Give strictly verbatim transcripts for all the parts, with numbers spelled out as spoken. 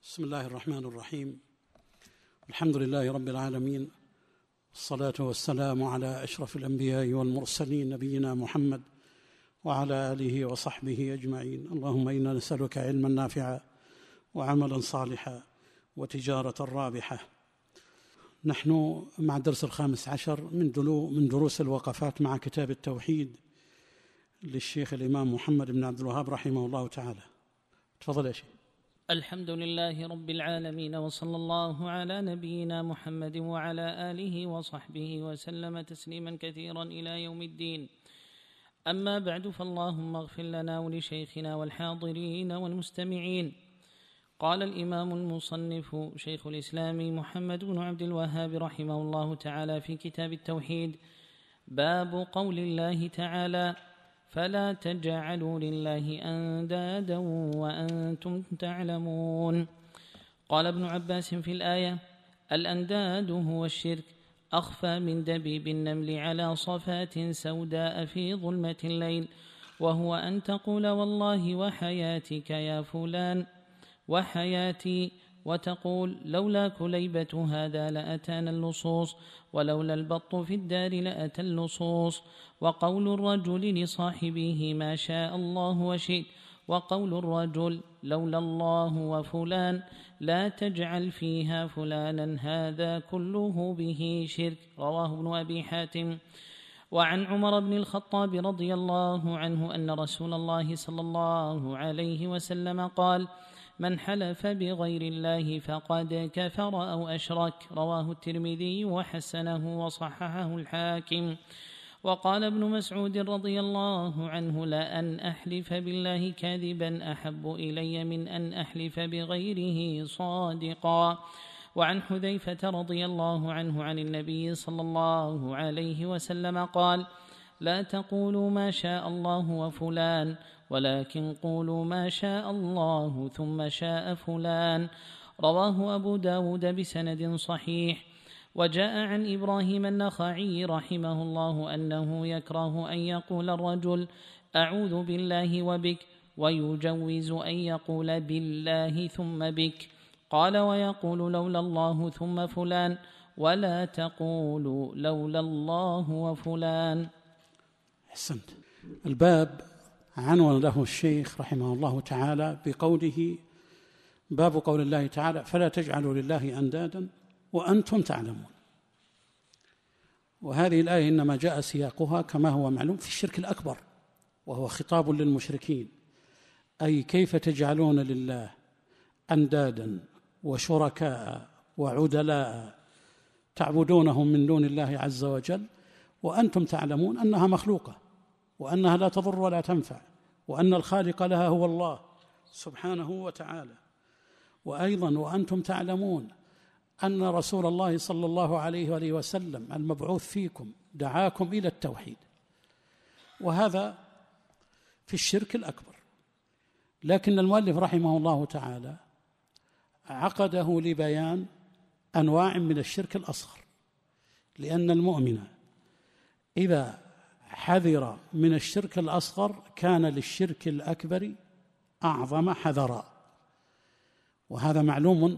بسم الله الرحمن الرحيم. الحمد لله رب العالمين، والصلاة والسلام على أشرف الأنبياء والمرسلين نبينا محمد وعلى آله وصحبه أجمعين. اللهم إنا نسألك علما نافعا وعملا صالحا وتجارة رابحة. نحن مع الدرس الخامس عشر من من دروس الوقفات مع كتاب التوحيد للشيخ الإمام محمد بن عبد الوهاب رحمه الله تعالى. تفضل يا شيخ. الحمد لله رب العالمين، وصلى الله على نبينا محمد وعلى آله وصحبه وسلم تسليما كثيرا إلى يوم الدين. أما بعد، فاللهم اغفر لنا ولشيخنا والحاضرين والمستمعين. قال الإمام المصنف شيخ الإسلام محمد بن عبد الوهاب رحمه الله تعالى في كتاب التوحيد: باب قول الله تعالى: فلا تجعلوا لله أندادا وأنتم تعلمون. قال ابن عباس في الآية: الأنداد هو الشرك، أخفى من دبيب النمل على صفات سوداء في ظلمة الليل، وهو أن تقول والله وحياتك يا فلان وحياتي، وتقول لولا كليبة هذا لأتانا اللصوص، ولولا البط في الدار لأتى اللصوص. وقول الرجل لصاحبه ما شاء الله وشئت، وقول الرجل لولا الله وفلان لا تجعل فيها فلانا، هذا كله به شرك. رواه ابن أبي حاتم. وعن عمر بن الخطاب رضي الله عنه أن رسول الله صلى الله عليه وسلم قال: من حلف بغير الله فقد كفر أو أشرك. رواه الترمذي وحسنه وصححه الحاكم. وقال ابن مسعود رضي الله عنه: لأن أحلف بالله كاذبا أحب إلي من أن أحلف بغيره صادقا. وعن حذيفة رضي الله عنه عن النبي صلى الله عليه وسلم قال: لا تقولوا ما شاء الله وفلان، ولكن قولوا ما شاء الله ثم شاء فلان. رواه أبو داود بسند صحيح. وجاء عن إبراهيم النخعي رحمه الله أنه يكره أن يقول الرجل أعوذ بالله وبك، ويجوز أن يقول بالله ثم بك. قال: ويقول لولا الله ثم فلان، ولا تقول لولا الله وفلان. أحسنت. الباب عنوان له الشيخ رحمه الله تعالى بقوله: باب قول الله تعالى: فلا تجعلوا لله أندادا وأنتم تعلمون. وهذه الآية إنما جاء سياقها كما هو معلوم في الشرك الأكبر، وهو خطاب للمشركين، أي كيف تجعلون لله أندادا وشركاء وعدلاء تعبدونهم من دون الله عز وجل، وأنتم تعلمون أنها مخلوقة، وأنها لا تضر ولا تنفع، وأن الخالق لها هو الله سبحانه وتعالى. وأيضا وأنتم تعلمون أن رسول الله صلى الله عليه وآله وسلم المبعوث فيكم دعاكم إلى التوحيد، وهذا في الشرك الأكبر. لكن المؤلف رحمه الله تعالى عقده لبيان أنواع من الشرك الأصغر، لأن المؤمن إذا حذر من الشرك الأصغر كان للشرك الأكبر أعظم حذرا. وهذا معلوم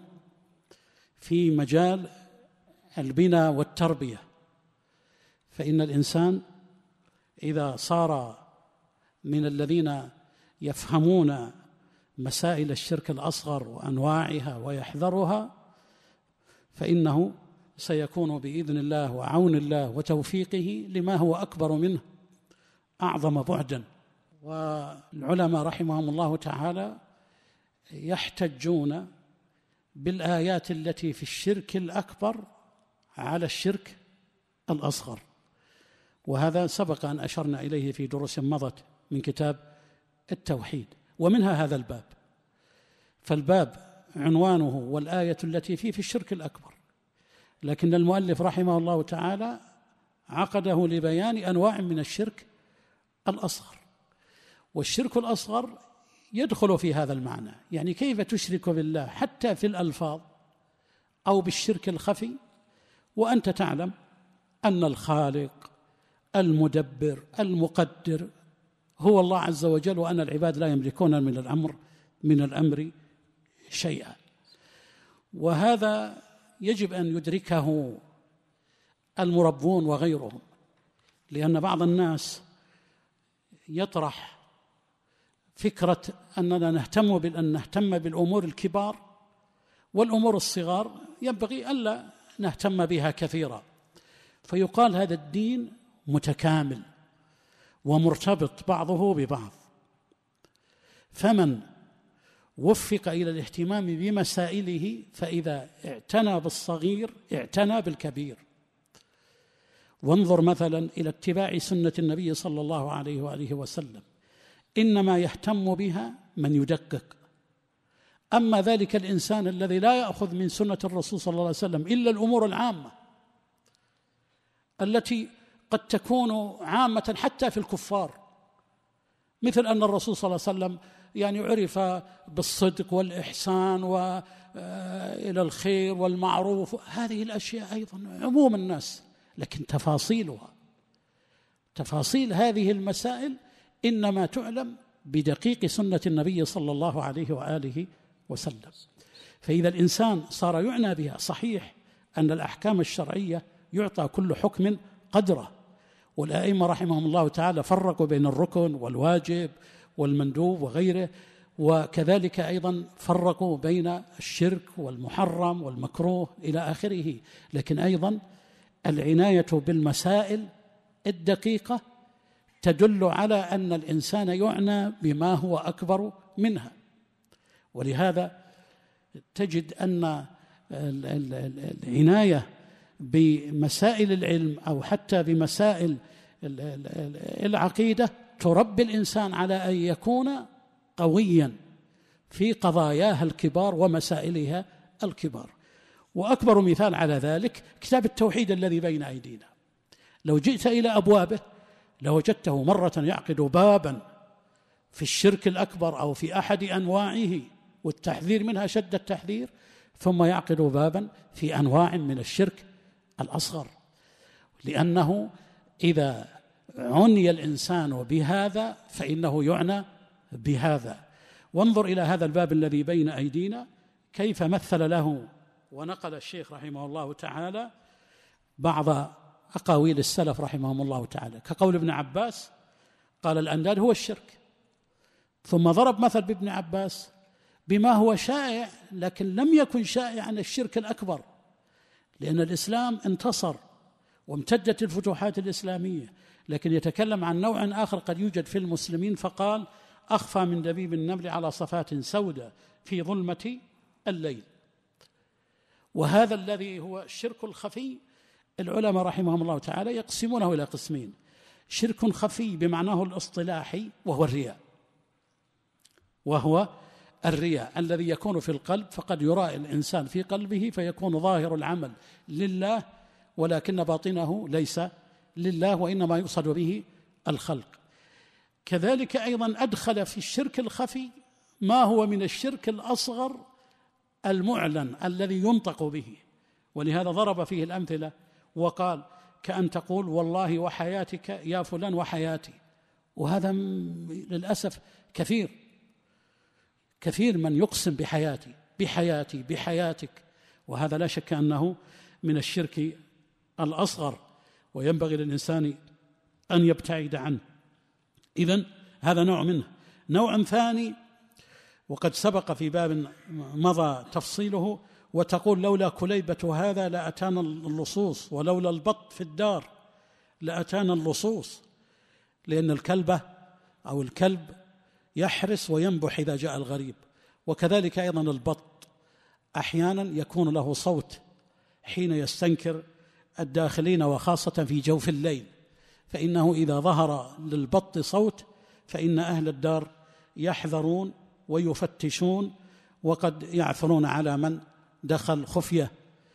في مجال البناء والتربية، فإن الإنسان إذا صار من الذين يفهمون مسائل الشرك الأصغر وأنواعها ويحذرها، فإنه سيكون بإذن الله وعون الله وتوفيقه لما هو أكبر منه أعظم بعدا. والعلماء رحمهم الله تعالى يحتجون بالآيات التي في الشرك الأكبر على الشرك الأصغر، وهذا سبق أن أشرنا إليه في دروس مضت من كتاب التوحيد، ومنها هذا الباب. فالباب عنوانه والآية التي فيه في الشرك الأكبر، لكن المؤلف رحمه الله تعالى عقده لبيان أنواع من الشرك الأصغر. والشرك الأصغر يدخل في هذا المعنى، يعني كيف تشرك بالله حتى في الألفاظ أو بالشرك الخفي وأنت تعلم أن الخالق المدبر المقدر هو الله عز وجل، وأن العباد لا يملكون من الأمر من الأمر شيئا. وهذا يجب أن يدركه المربون وغيرهم، لأن بعض الناس يطرح فكرة أننا نهتم بأن نهتم بالأمور الكبار، والأمور الصغار ينبغي ألا نهتم بها كثيرا، فيقال هذا الدين متكامل ومرتبط بعضه ببعض. فمن وفق إلى الاهتمام بمسائله فإذا اعتنى بالصغير اعتنى بالكبير. وانظر مثلا إلى اتباع سنة النبي صلى الله عليه وآله وسلم، إنما يهتم بها من يدقق. أما ذلك الإنسان الذي لا يأخذ من سنة الرسول صلى الله عليه وسلم إلا الأمور العامة التي قد تكون عامة حتى في الكفار، مثل أن الرسول صلى الله عليه وسلم يعني عرف بالصدق والإحسان وإلى الخير والمعروف، هذه الأشياء أيضا عموم الناس، لكن تفاصيلها تفاصيل هذه المسائل إنما تعلم بدقيق سنة النبي صلى الله عليه وآله وسلم. فإذا الإنسان صار يعنى بها، صحيح أن الأحكام الشرعية يعطى كل حكم قدره، والأئمة رحمهم الله تعالى فرقوا بين الركن والواجب والمندوب وغيره، وكذلك أيضا فرقوا بين الشرك والمحرم والمكروه إلى آخره. لكن أيضا العناية بالمسائل الدقيقة تدل على أن الإنسان يعنى بما هو أكبر منها. ولهذا تجد أن العناية بمسائل العلم أو حتى بمسائل العقيدة تربي الإنسان على أن يكون قويا في قضاياها الكبار ومسائلها الكبار. وأكبر مثال على ذلك كتاب التوحيد الذي بين أيدينا، لو جئت إلى أبوابه لوجدته مرة يعقد بابا في الشرك الأكبر أو في أحد أنواعه والتحذير منها شد التحذير، ثم يعقد بابا في أنواع من الشرك الأصغر، لأنه إذا عني الإنسان بهذا فإنه يعنى بهذا. وانظر إلى هذا الباب الذي بين أيدينا كيف مثل له ونقل الشيخ رحمه الله تعالى بعض أقاويل السلف رحمهم الله تعالى، كقول ابن عباس قال الأنداد هو الشرك، ثم ضرب مثل بابن عباس بما هو شائع لكن لم يكن شائعا الشرك الأكبر، لأن الإسلام انتصر وامتدت الفتوحات الإسلامية، لكن يتكلم عن نوع آخر قد يوجد في المسلمين، فقال أخفى من دبيب النمل على صفات سوداء في ظلمة الليل. وهذا الذي هو الشرك الخفي العلماء رحمهم الله تعالى يقسمونه إلى قسمين: شرك خفي بمعناه الاصطلاحي وهو الرياء، وهو الرياء الذي يكون في القلب، فقد يرى الإنسان في قلبه فيكون ظاهر العمل لله ولكن باطنه ليس لله، وإنما يقصد به الخلق. كذلك أيضا أدخل في الشرك الخفي ما هو من الشرك الأصغر المعلن الذي ينطق به، ولهذا ضرب فيه الأمثلة وقال كأن تقول والله وحياتك يا فلان وحياتي. وهذا للأسف كثير كثير من يقسم بحياتي بحياتي بحياتك، وهذا لا شك أنه من الشرك الأصغر وينبغي للإنسان أن يبتعد عنه. إذن هذا نوع منه. نوع ثاني وقد سبق في باب مضى تفصيله، وتقول لولا كليبة هذا لأتانا اللصوص، ولولا البط في الدار لأتانا اللصوص، لأن الكلبة أو الكلب يحرس وينبح إذا جاء الغريب. وكذلك أيضا البط أحيانا يكون له صوت حين يستنكر الداخلين، وخاصة في جوف الليل، فإنه إذا ظهر للبط صوت فإن أهل الدار يحذرون ويفتشون، وقد يعثرون على من دخل خفية.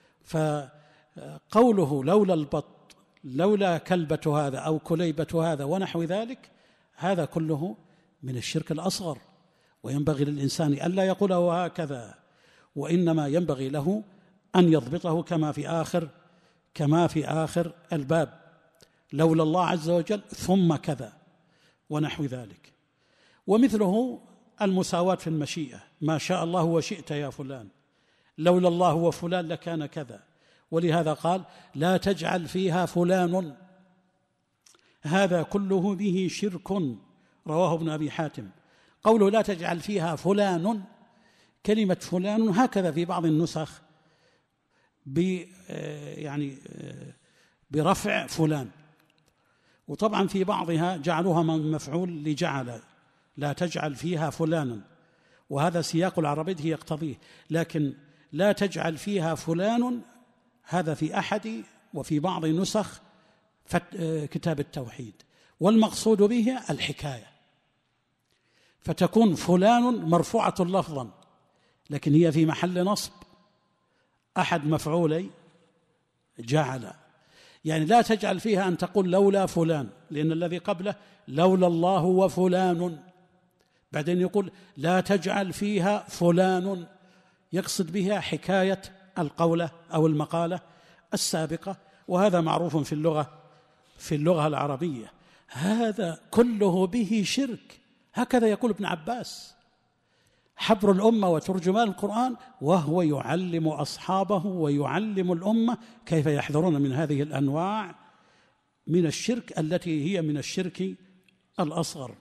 فقوله لولا البط لولا كلبة هذا أو كليبة هذا ونحو ذلك، هذا كله من الشرك الأصغر، وينبغي للإنسان ألا يقوله هكذا، وإنما ينبغي له أن يضبطه كما في آخر كما في آخر الباب: لولا الله عز وجل ثم كذا ونحو ذلك. ومثله المساواة في المشيئة: ما شاء الله وشئت يا فلان، لولا الله وفلان لكان كذا. ولهذا قال لا تجعل فيها فلان، هذا كله به شرك، رواه ابن أبي حاتم. قوله لا تجعل فيها فلان، كلمة فلان هكذا في بعض النسخ ب يعني برفع فلان، وطبعا في بعضها جعلوها مفعول لجعل، لا تجعل فيها فلانا، وهذا سياق العربية يقتضيه. لكن لا تجعل فيها فلان هذا في أحد وفي بعض نسخ كتاب التوحيد، والمقصود به الحكاية، فتكون فلان مرفوعة لفظا لكن هي في محل نصب أحد مفعولي جعل. يعني لا تجعل فيها أن تقول لولا فلان، لأن الذي قبله لولا الله وفلان، بعدين يقول لا تجعل فيها فلان، يقصد بها حكاية القولة أو المقالة السابقة، وهذا معروف في اللغة في اللغة العربية. هذا كله به شرك، هكذا يقول ابن عباس حبر الأمة وترجمان القرآن، وهو يعلم أصحابه ويعلم الأمة كيف يحذرون من هذه الأنواع من الشرك التي هي من الشرك الأصغر.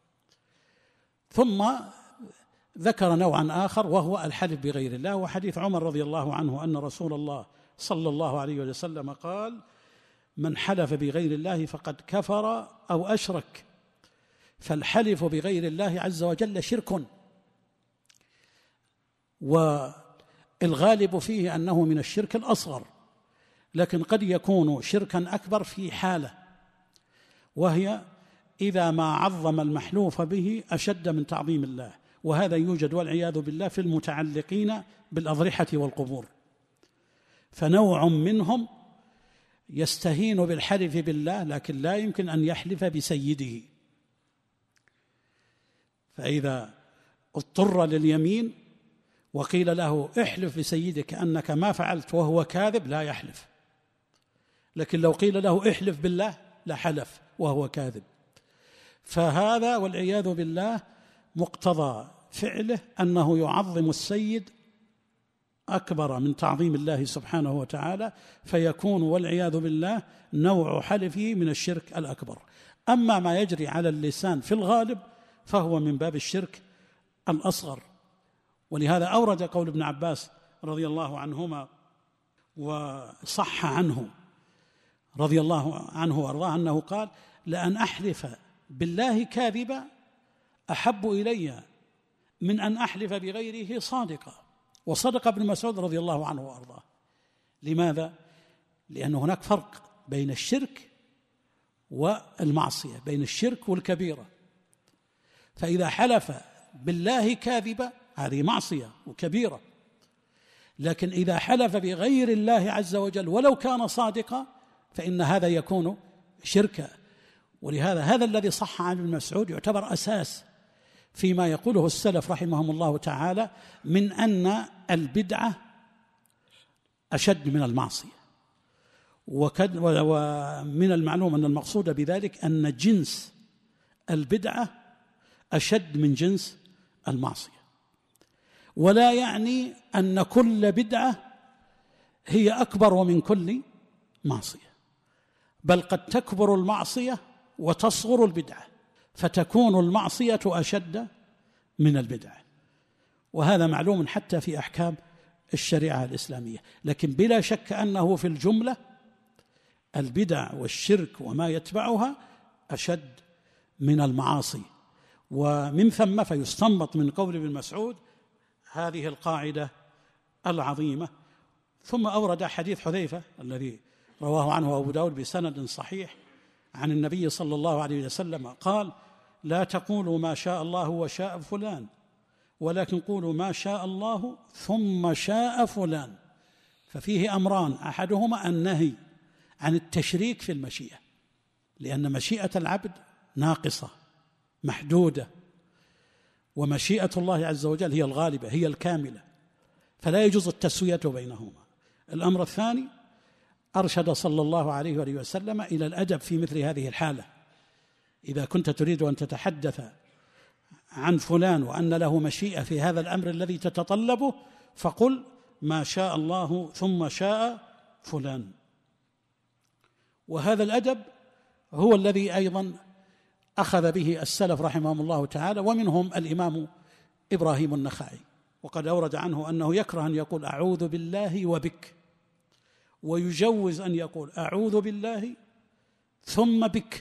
ثم ذكر نوعا آخر وهو الحلف بغير الله، وحديث عمر رضي الله عنه أن رسول الله صلى الله عليه وسلم قال من حلف بغير الله فقد كفر أو أشرك. فالحلف بغير الله عز وجل شرك، والغالب فيه أنه من الشرك الأصغر، لكن قد يكون شركا أكبر في حالة، وهي إذا ما عظم المحلوف به أشد من تعظيم الله، وهذا يوجد والعياذ بالله في المتعلقين بالأضرحة والقبور. فنوع منهم يستهين بالحلف بالله لكن لا يمكن أن يحلف بسيده، فإذا اضطر لليمين وقيل له احلف بسيدك أنك ما فعلت وهو كاذب لا يحلف، لكن لو قيل له احلف بالله لحلف وهو كاذب. فهذا والعياذ بالله مقتضى فعله أنه يعظم السيد أكبر من تعظيم الله سبحانه وتعالى، فيكون والعياذ بالله نوع حلفه من الشرك الأكبر. أما ما يجري على اللسان في الغالب فهو من باب الشرك الأصغر. ولهذا أورد قول ابن عباس رضي الله عنهما وصح عنه رضي الله عنه وأرضاه أنه قال لأن أحلف بالله كاذبا أحب إلي من أن أحلف بغيره صادقا. وصدق ابن مسعود رضي الله عنه وأرضاه. لماذا؟ لأن هناك فرق بين الشرك والمعصية، بين الشرك والكبيرة. فإذا حلف بالله كاذبا هذه معصية وكبيرة، لكن إذا حلف بغير الله عز وجل ولو كان صادقا فإن هذا يكون شركا. ولهذا هذا الذي صح عن ابن مسعود يعتبر أساس فيما يقوله السلف رحمهم الله تعالى من أن البدعة أشد من المعصية. ومن المعلوم أن المقصود بذلك أن جنس البدعة أشد من جنس المعصية، ولا يعني أن كل بدعة هي أكبر من كل معصية، بل قد تكبر المعصية وتصغر البدعة، فتكون المعصية أشد من البدعة. وهذا معلوم حتى في أحكام الشريعة الإسلامية. لكن بلا شك أنه في الجملة البدع والشرك وما يتبعها أشد من المعاصي. ومن ثم فيستنبط من قول ابن مسعود هذه القاعدة العظيمة. ثم أورد حديث حذيفة الذي رواه عنه أبو داود بسند صحيح عن النبي صلى الله عليه وسلم قال لا تقولوا ما شاء الله وشاء فلان، ولكن قولوا ما شاء الله ثم شاء فلان. ففيه أمران، أحدهما النهي عن التشريك في المشيئة، لأن مشيئة العبد ناقصة محدودة، ومشيئة الله عز وجل هي الغالبة هي الكاملة، فلا يجوز التسوية بينهما. الأمر الثاني أرشد صلى الله عليه وآله وسلم إلى الأدب في مثل هذه الحالة. إذا كنت تريد أن تتحدث عن فلان وأن له مشيئة في هذا الأمر الذي تتطلبه فقل ما شاء الله ثم شاء فلان. وهذا الأدب هو الذي أيضا أخذ به السلف رحمهم الله تعالى، ومنهم الإمام إبراهيم النخعي، وقد أورد عنه أنه يكره أن يقول أعوذ بالله وبك، ويجوز أن يقول أعوذ بالله ثم بك،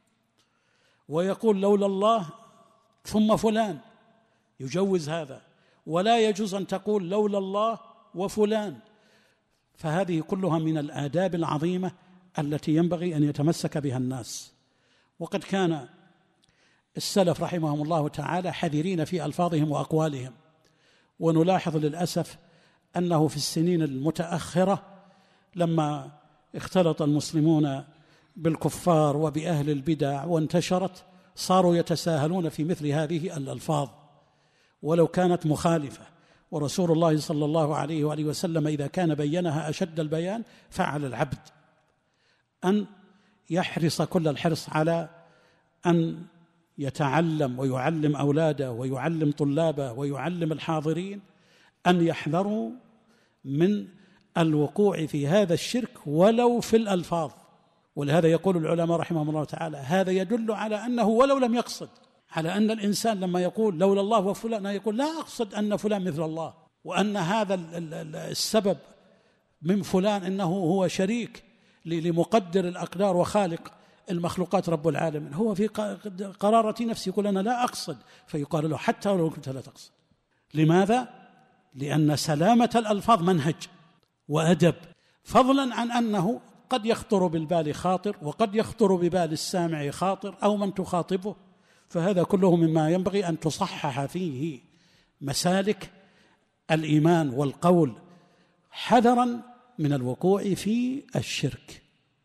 ويقول لولا الله ثم فلان، يجوز هذا، ولا يجوز أن تقول لولا الله وفلان. فهذه كلها من الآداب العظيمة التي ينبغي أن يتمسك بها الناس. وقد كان السلف رحمهم الله تعالى حذرين في ألفاظهم وأقوالهم، ونلاحظ للأسف أنه في السنين المتأخرة لما اختلط المسلمون بالكفار وبأهل البدع وانتشرت، صاروا يتساهلون في مثل هذه الألفاظ ولو كانت مخالفة. ورسول الله صلى الله عليه وآله وسلم إذا كان بينها أشد البيان، فعل العبد أن يحرص كل الحرص على أن يتعلم ويعلم أولاده ويعلم طلابه ويعلم الحاضرين أن يحذروا من الوقوع في هذا الشرك ولو في الألفاظ. ولهذا يقول العلماء رحمهم الله تعالى هذا يدل على أنه ولو لم يقصد، على أن الإنسان لما يقول لولا الله وفلان يقول لا أقصد أن فلان مثل الله، وأن هذا السبب من فلان أنه هو شريك لمقدر الأقدار وخالق المخلوقات رب العالمين، هو في قرارة نفسه يقول أنا لا أقصد، فيقال له حتى ولو كنت لا تقصد. لماذا؟ لأن سلامة الألفاظ منهج وأدب، فضلا عن أنه قد يخطر بالبال خاطر، وقد يخطر ببال السامع خاطر أو من تخاطبه، فهذا كله مما ينبغي أن تصحح فيه مسالك الإيمان والقول، حذرا من الوقوع في الشرك.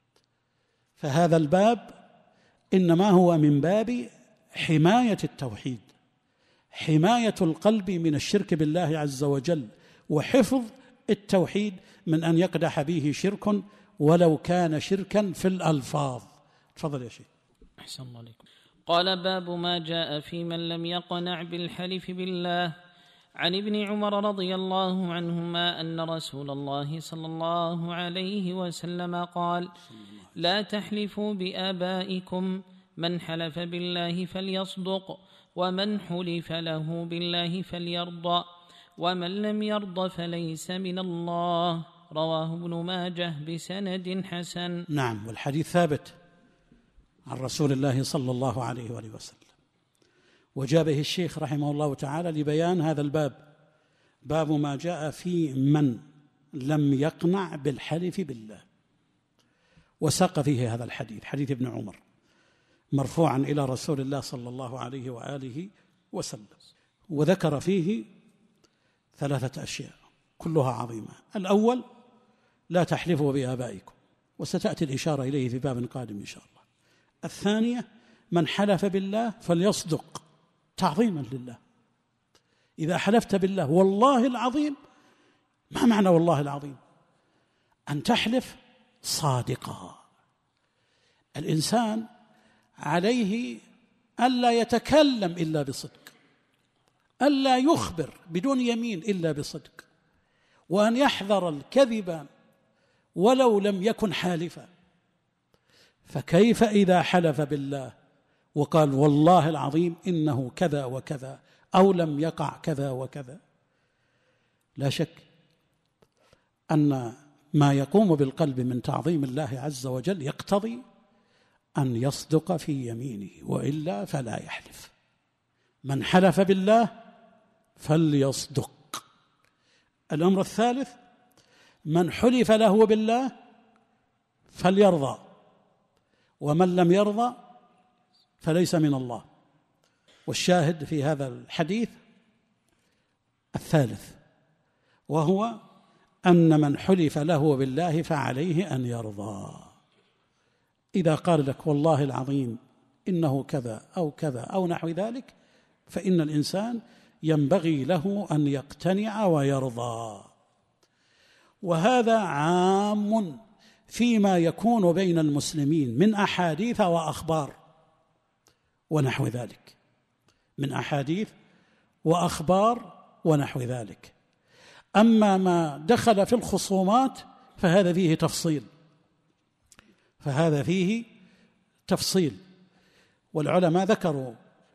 فهذا الباب إنما هو من باب حماية التوحيد، حماية القلب من الشرك بالله عز وجل، وحفظ التوحيد من أن يقدح به شرك ولو كان شركا في الألفاظ. تفضل يا شيخ. أحسن الله عليكم. قال باب ما جاء في من لم يقنع بالحلف بالله. عن ابن عمر رضي الله عنهما أن رسول الله صلى الله عليه وسلم قال: لا تحلفوا بآبائكم، من حلف بالله فليصدق، ومن حلف له بالله فليرضى، ومن لم يرضى فليس من الله. رواه ابن ماجه بسند حسن. نعم، والحديث ثابت عن رسول الله صلى الله عليه وآله وسلم، وجاء به الشيخ رحمه الله تعالى لبيان هذا الباب، باب ما جاء في من لم يقنع بالحلف بالله، وساق فيه هذا الحديث، حديث ابن عمر مرفوعا إلى رسول الله صلى الله عليه وآله وسلم، وذكر فيه ثلاثة أشياء كلها عظيمة. الأول: لا تحلفوا بآبائكم، وستأتي الإشارة إليه في باب قادم إن شاء الله. الثانية: من حلف بالله فليصدق، تعظيما لله. إذا حلفت بالله والله العظيم، ما معنى والله العظيم؟ أن تحلف صادقا. الإنسان عليه ألا يتكلم إلا بصدق، ألا يخبر بدون يمين إلا بصدق، وأن يحذر الكذب ولو لم يكن حالفا. فكيف إذا حلف بالله وقال والله العظيم إنه كذا وكذا، أو لم يقع كذا وكذا؟ لا شك أن ما يقوم بالقلب من تعظيم الله عز وجل يقتضي أن يصدق في يمينه، وإلا فلا يحلف. من حلف بالله فليصدق. الأمر الثالث: من حلف له بالله فليرضى، ومن لم يرضى فليس من الله. والشاهد في هذا الحديث الثالث، وهو أن من حلف له بالله فعليه أن يرضى. إذا قال لك والله العظيم إنه كذا أو كذا أو نحو ذلك، فإن الإنسان ينبغي له أن يقتنع ويرضى. وهذا عام فيما يكون بين المسلمين من أحاديث وأخبار ونحو ذلك، من أحاديث وأخبار ونحو ذلك. أما ما دخل في الخصومات فهذا فيه تفصيل فهذا فيه تفصيل والعلماء ذكروا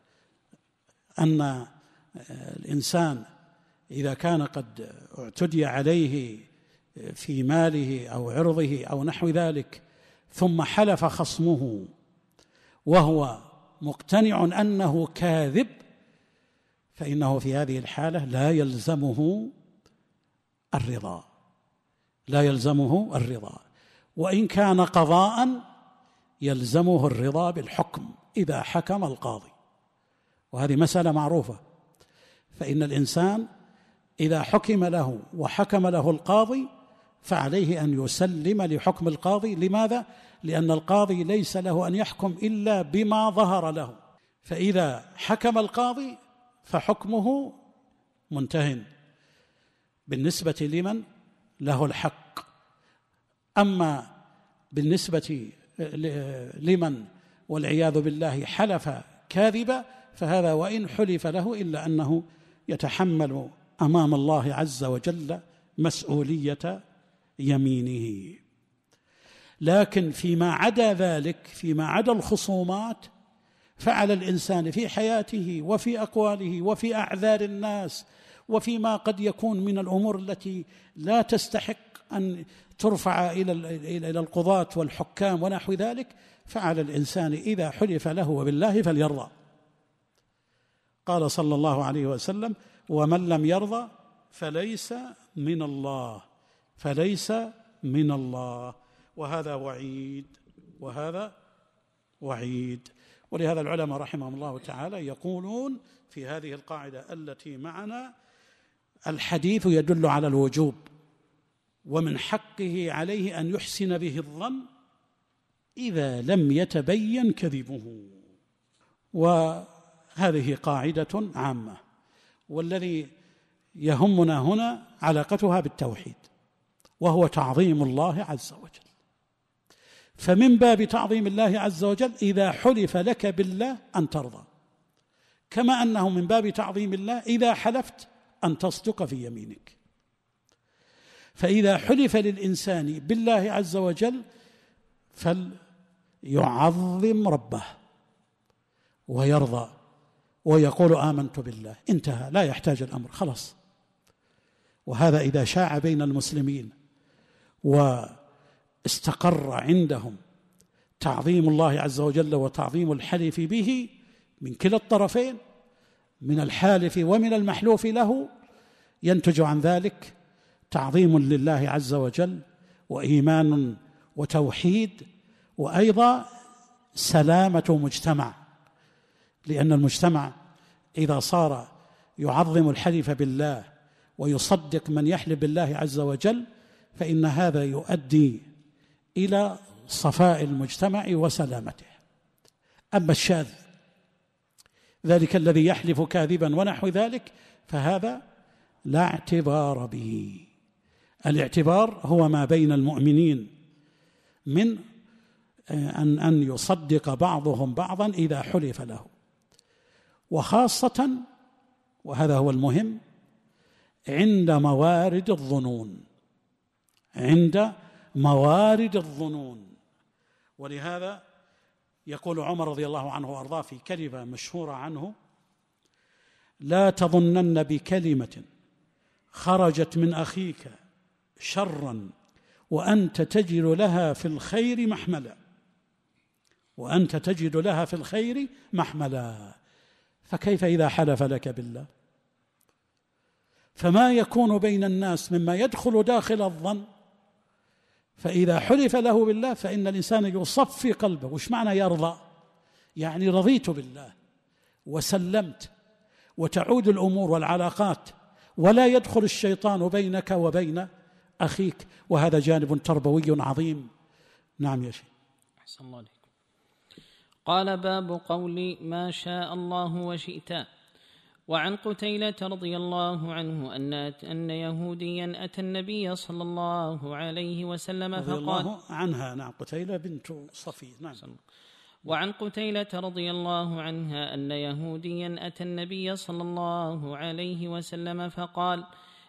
أن الإنسان إذا كان قد اعتدي عليه في ماله أو عرضه أو نحو ذلك ثم حلف خصمه وهو مقتنع أنه كاذب فإنه في هذه الحالة لا يلزمه الرضا لا يلزمه الرضا وإن كان قضاء يلزمه الرضا بالحكم إذا حكم القاضي. وهذه مسألة معروفة، فإن الإنسان إذا حكم له وحكم له القاضي فعليه أن يسلم لحكم القاضي. لماذا؟ لأن القاضي ليس له أن يحكم إلا بما ظهر له، فإذا حكم القاضي فحكمه منتهٍ بالنسبة لمن له الحق. أما بالنسبة لمن والعياذ بالله حلف كاذبا فهذا وإن حلف له إلا أنه يتحمل أمام الله عز وجل مسؤولية يمينه. لكن فيما عدا ذلك، فيما عدا الخصومات، فعلى الإنسان في حياته وفي أقواله وفي أعذار الناس وفيما قد يكون من الأمور التي لا تستحق أن ترفع إلى إلى القضاة والحكام ونحو ذلك، فعلى الإنسان إذا حلف له وبالله فليرضى. قال صلى الله عليه وسلم: ومن لم يرضى فليس من الله فليس من الله. وهذا وعيد وهذا وعيد. ولهذا العلماء رحمهم الله تعالى يقولون في هذه القاعدة التي معنا: الحديث يدل على الوجوب، ومن حقه عليه أن يحسن به الظن إذا لم يتبين كذبه. وهذه قاعدة عامة، والذي يهمنا هنا علاقتها بالتوحيد، وهو تعظيم الله عز وجل. فمن باب تعظيم الله عز وجل إذا حلف لك بالله أن ترضى، كما أنه من باب تعظيم الله إذا حلفت أن تصدق في يمينك. فإذا حلف للإنسان بالله عز وجل فليعظم ربه ويرضى ويقول آمنت بالله، انتهى، لا يحتاج الأمر، خلاص. وهذا إذا شاع بين المسلمين واستقر عندهم تعظيم الله عز وجل وتعظيم الحلف به من كلا الطرفين، من الحالف ومن المحلوف له، ينتج عن ذلك تعظيم لله عز وجل وإيمان وتوحيد، وأيضا سلامة مجتمع. لأن المجتمع إذا صار يعظم الحلف بالله ويصدق من يحلف بالله عز وجل فإن هذا يؤدي إلى صفاء المجتمع وسلامته. أما الشاذ، ذلك الذي يحلف كاذبا ونحو ذلك، فهذا لا اعتبار به. الاعتبار هو ما بين المؤمنين من أن أن يصدق بعضهم بعضا إذا حلف له، وخاصة وهذا هو المهم عند موارد الظنون عند موارد الظنون. ولهذا يقول عمر رضي الله عنه وأرضاه في كلمة مشهورة عنه: لا تظنن بكلمة خرجت من أخيك شرا وأنت تجد لها في الخير محملا وأنت تجد لها في الخير محملا. فكيف إذا حلف لك بالله؟ فما يكون بين الناس مما يدخل داخل الظن، فإذا حلف له بالله فإن الإنسان يصفي قلبه. وش معنى يرضى؟ يعني رضيت بالله وسلمت، وتعود الأمور والعلاقات ولا يدخل الشيطان بينك وبين أخيك. وهذا جانب تربوي عظيم. نعم يا شيخ. أحسن الله عليكم. قال: باب قول ما شاء الله وشئت. وعن قتيلة رضي الله عنه أن أن يهوديا أتى النبي صلى الله عليه وسلم رضي فقال الله عنها. نعم، قتيلة بنت صفي. نعم. وعن قتيلة رضي الله عنها أن يهوديا أتى النبي صلى الله عليه وسلم فقال: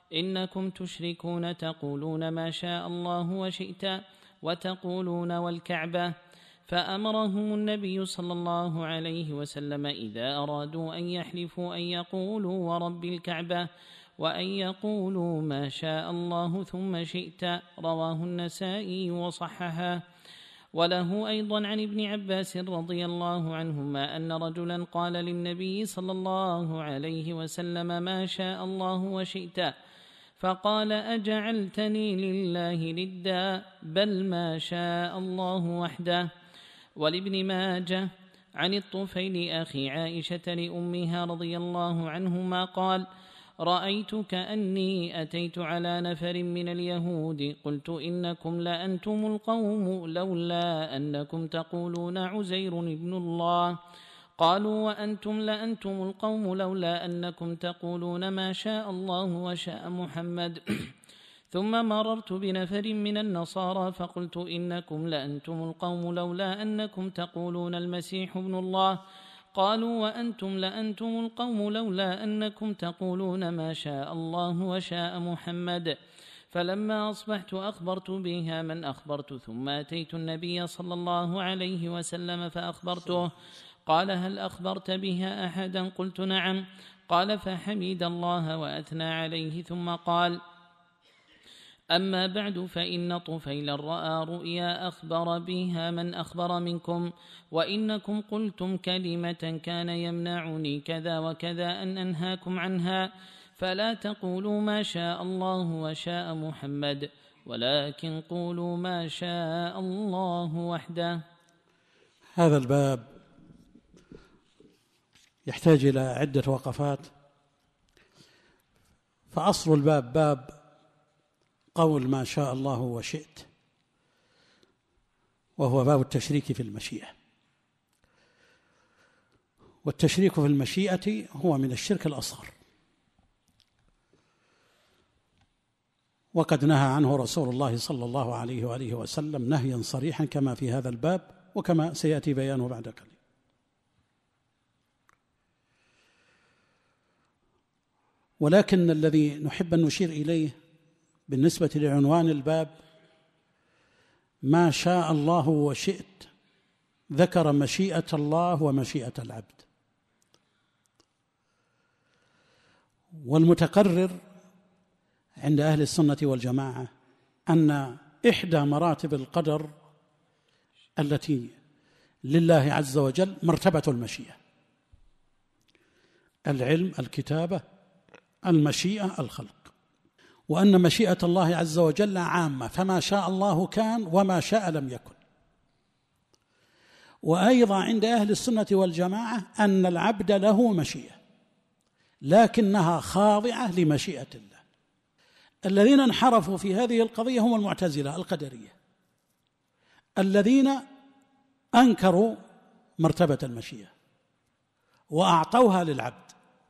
إنكم تشركون تقولون ما شاء الله وشئت وتقولون والكعبة. فأمرهم النبي صلى الله عليه وسلم إذا أرادوا أن يحلفوا أن يقولوا ورب الكعبة وأن يقولوا ما شاء الله ثم شئت. رواه النسائي وصححه. وله أيضا عن ابن عباس رضي الله عنهما أن رجلا قال للنبي صلى الله عليه وسلم ما شاء الله وشئت، فقال أجعلتني لله ندا بل ما شاء الله وحده. ولابن ماجه عن الطفيل أخي عائشة لأمها رضي الله عنهما قال رأيت كأني أتيت على نفر من اليهود قلت إنكم لأنتم القوم لولا أنكم تقولون عزير ابن الله، قالوا وأنتم لأنتم القوم لولا أنكم تقولون ما شاء الله وشاء محمد. ثم مررت بنفر من النصارى فقلت إنكم لأنتم القوم لولا أنكم تقولون المسيح ابن الله، قالوا وأنتم لأنتم القوم لولا أنكم تقولون ما شاء الله وشاء محمد. فلما أصبحت أخبرت بها من أخبرت، ثم أتيت النبي صلى الله عليه وسلم فأخبرته، قال هل أخبرت بها أحدا؟ قلت نعم. قال فحمد الله وأثنى عليه ثم قال أما بعد فإن طفيلا رأى رؤيا أخبر بها من أخبر منكم، وإنكم قلتم كلمة كان يمنعني كذا وكذا أن أنهاكم عنها، فلا تقولوا ما شاء الله وشاء محمد ولكن قولوا ما شاء الله وحده. هذا الباب يحتاج إلى عدة وقفات. فأصل الباب باب قول ما شاء الله وشئت، وهو باب التشريك في المشيئة. والتشريك في المشيئة هو من الشرك الأصغر، وقد نهى عنه رسول الله صلى الله عليه وآله وسلم نهيا صريحا كما في هذا الباب وكما سيأتي بيانه بعد قليل. ولكن الذي نحب أن نشير إليه بالنسبة لعنوان الباب ما شاء الله وشئت، ذكر مشيئة الله ومشيئة العبد. والمتقرر عند أهل السنة والجماعة أن إحدى مراتب القدر التي لله عز وجل مرتبة المشيئة، العلم، الكتابة، المشيئة، الخلق، وأن مشيئة الله عز وجل عامة، فما شاء الله كان وما شاء لم يكن. وأيضا عند أهل السنة والجماعة أن العبد له مشيئة لكنها خاضعة لمشيئة الله. الذين انحرفوا في هذه القضية هم المعتزلة القدرية الذين أنكروا مرتبة المشيئة وأعطوها للعبد،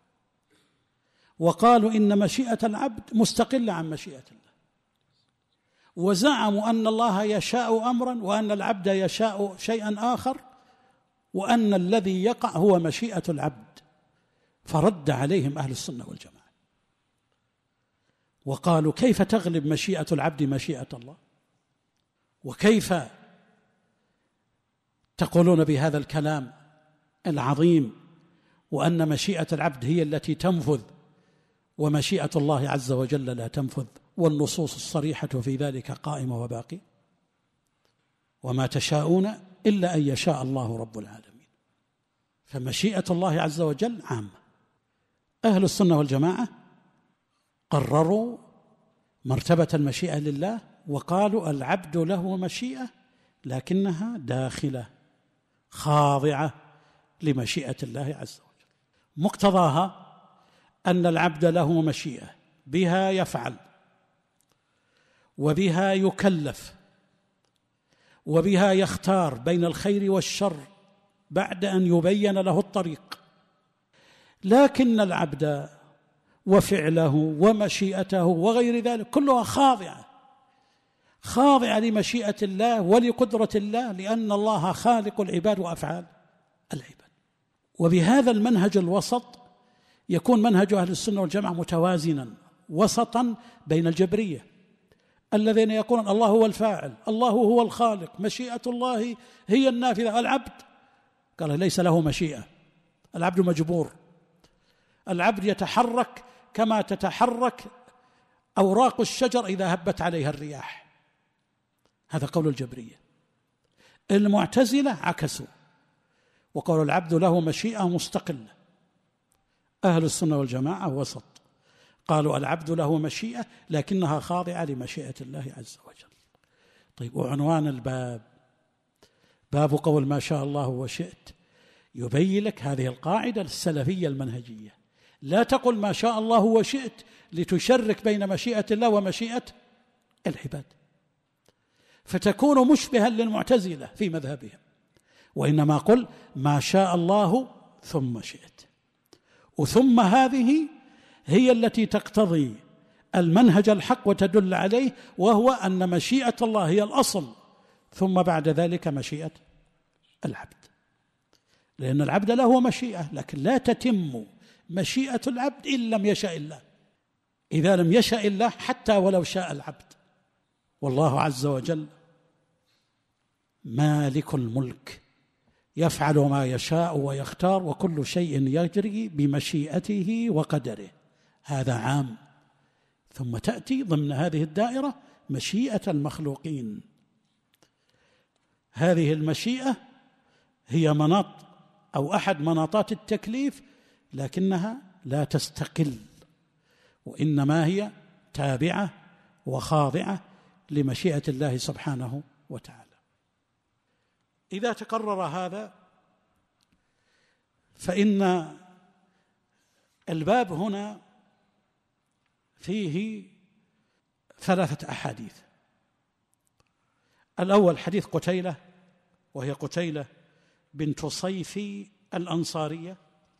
وقالوا إن مشيئة العبد مستقلة عن مشيئة الله، وزعموا أن الله يشاء أمرا وأن العبد يشاء شيئا آخر، وأن الذي يقع هو مشيئة العبد. فرد عليهم أهل السنة والجماعة وقالوا كيف تغلب مشيئة العبد مشيئة الله؟ وكيف تقولون بهذا الكلام العظيم وأن مشيئة العبد هي التي تنفذ ومشيئة الله عز وجل لا تنفذ؟ والنصوص الصريحة في ذلك قائمة وباقي، وما تشاءون إلا أن يشاء الله رب العالمين. فمشيئة الله عز وجل عامة. أهل السنة والجماعة قرروا مرتبة المشيئة لله وقالوا العبد له مشيئة لكنها داخلة خاضعة لمشيئة الله عز وجل. مقتضاها أن العبد له مشيئة بها يفعل وبها يكلف وبها يختار بين الخير والشر بعد أن يبين له الطريق، لكن العبد وفعله ومشيئته وغير ذلك كلها خاضعة خاضعة لمشيئة الله ولقدرة الله، لأن الله خالق العباد وأفعال العباد. وبهذا المنهج الوسط يكون منهج أهل السنة والجماعة متوازنا وسطا بين الجبرية الذين يقولون الله هو الفاعل، الله هو الخالق، مشيئة الله هي النافذة. العبد قال ليس له مشيئة، العبد مجبور، العبد يتحرك كما تتحرك أوراق الشجر إذا هبت عليها الرياح. هذا قول الجبرية. المعتزلة عكسوا وقالوا العبد له مشيئة مستقلة. أهل السنة والجماعة وسط، قالوا العبد له مشيئة لكنها خاضعة لمشيئة الله عز وجل. طيب، وعنوان الباب باب قول ما شاء الله وشئت يبين لك هذه القاعدة السلفية المنهجية. لا تقل ما شاء الله وشئت لتشرك بين مشيئة الله ومشيئة العباد، فتكون مشبها للمعتزلة في مذهبهم، وإنما قل ما شاء الله ثم شئت. وثم هذه هي التي تقتضي المنهج الحق وتدل عليه، وهو أن مشيئة الله هي الأصل، ثم بعد ذلك مشيئة العبد، لأن العبد له مشيئة، لكن لا تتم مشيئة العبد إن لم يشاء الله. إذا لم يشاء الله حتى ولو شاء العبد. والله عز وجل مالك الملك يفعل ما يشاء ويختار، وكل شيء يجري بمشيئته وقدره. هذا عام. ثم تأتي ضمن هذه الدائرة مشيئة المخلوقين. هذه المشيئة هي مناط أو أحد مناطات التكليف، لكنها لا تستقل، وإنما هي تابعة وخاضعة لمشيئة الله سبحانه وتعالى. إذا تقرر هذا فإن الباب هنا فيه ثلاثة أحاديث. الأول حديث قتيلة، وهي قتيلة بنت صيفي الأنصارية،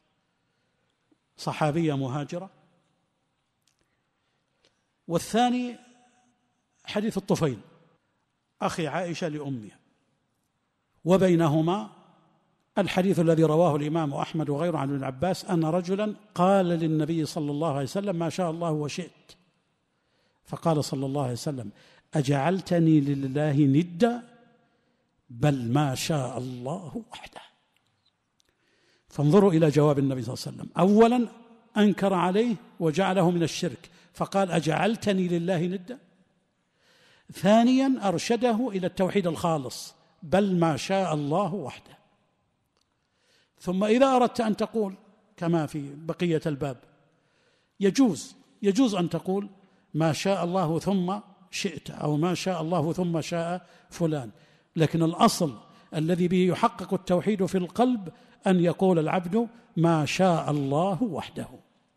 صحابية مهاجرة. والثاني حديث الطفيل أخي عائشة لأمها. وبينهما الحديث الذي رواه الإمام أحمد وغيره عن ابن عباس أن رجلا قال للنبي صلى الله عليه وسلم ما شاء الله وشئت، فقال صلى الله عليه وسلم أجعلتني لله ندا بل ما شاء الله وحده. فانظروا إلى جواب النبي صلى الله عليه وسلم. أولا أنكر عليه وجعله من الشرك، فقال أجعلتني لله ندا. ثانيا أرشده إلى التوحيد الخالص، بل ما شاء الله وحده. ثم إذا أردت أن تقول كما في بقية الباب يجوز يجوز أن تقول ما شاء الله ثم شئت، أو ما شاء الله ثم شاء فلان، لكن الأصل الذي به يحقق التوحيد في القلب أن يقول العبد ما شاء الله وحده.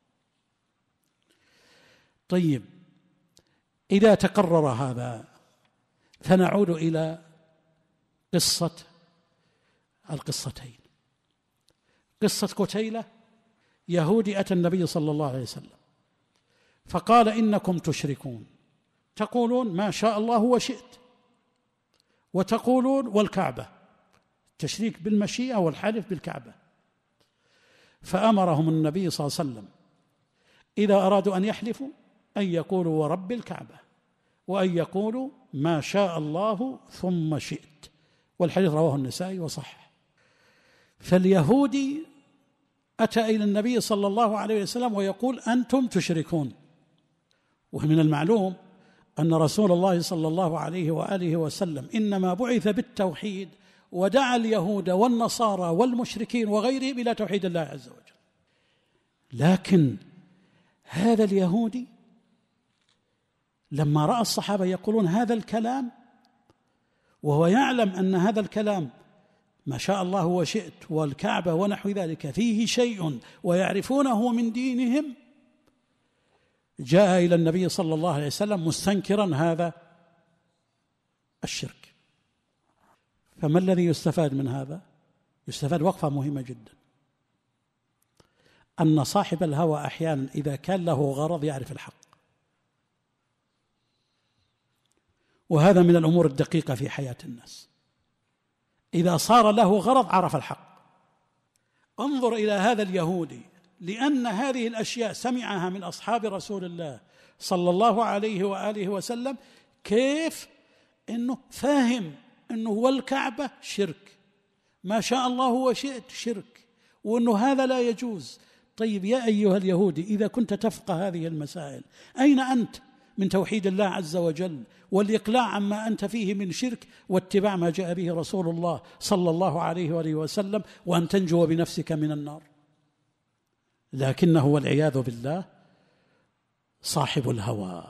طيب، إذا تقرر هذا فنعود إلى قصة القصتين. قصة قتيلة، يهودي أتى النبي صلى الله عليه وسلم فقال إنكم تشركون، تقولون ما شاء الله وشئت، وتقولون والكعبة، التشريك بالمشيئة والحلف بالكعبة. فأمرهم النبي صلى الله عليه وسلم إذا أرادوا أن يحلفوا أن يقولوا ورب الكعبة، وأن يقولوا ما شاء الله ثم شئت. والحديث رواه النسائي وصح. فاليهودي أتى إلى النبي صلى الله عليه وسلم ويقول أنتم تشركون. ومن المعلوم أن رسول الله صلى الله عليه وآله وسلم إنما بعث بالتوحيد، ودعا اليهود والنصارى والمشركين وغيرهم إلى توحيد الله عز وجل. لكن هذا اليهودي لما رأى الصحابة يقولون هذا الكلام، وهو يعلم أن هذا الكلام ما شاء الله وشئت والكعبة ونحو ذلك فيه شيء ويعرفونه من دينهم، جاء إلى النبي صلى الله عليه وسلم مستنكرا هذا الشرك. فما الذي يستفاد من هذا؟ يستفاد وقفة مهمة جدا، أن صاحب الهوى أحيانا إذا كان له غرض يعرف الحق، وهذا من الأمور الدقيقة في حياة الناس. إذا صار له غرض عرف الحق. انظر إلى هذا اليهودي، لأن هذه الأشياء سمعها من أصحاب رسول الله صلى الله عليه وآله وسلم كيف أنه فاهم أنه والكعبة شرك، ما شاء الله وشئت شرك، وأنه هذا لا يجوز. طيب يا أيها اليهودي، إذا كنت تفقه هذه المسائل، أين أنت من توحيد الله عز وجل والإقلاع عما أنت فيه من شرك واتباع ما جاء به رسول الله صلى الله عليه وآله وسلم، وأن تنجو بنفسك من النار؟ لكنه والعياذ بالله صاحب الهوى،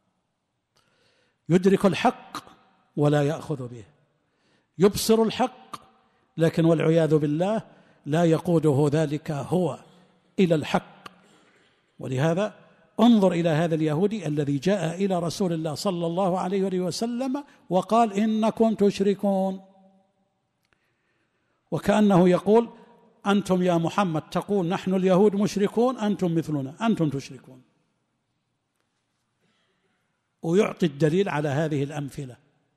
يدرك الحق ولا يأخذ به، يبصر الحق لكن والعياذ بالله لا يقوده ذلك هو إلى الحق. ولهذا انظر إلى هذا اليهودي الذي جاء إلى رسول الله صلى الله عليه وآله وسلم وقال إنكم تشركون، وكأنه يقول أنتم يا محمد تقول نحن اليهود مشركون، أنتم مثلنا، أنتم تشركون، ويعطي الدليل على هذه الأمثلة.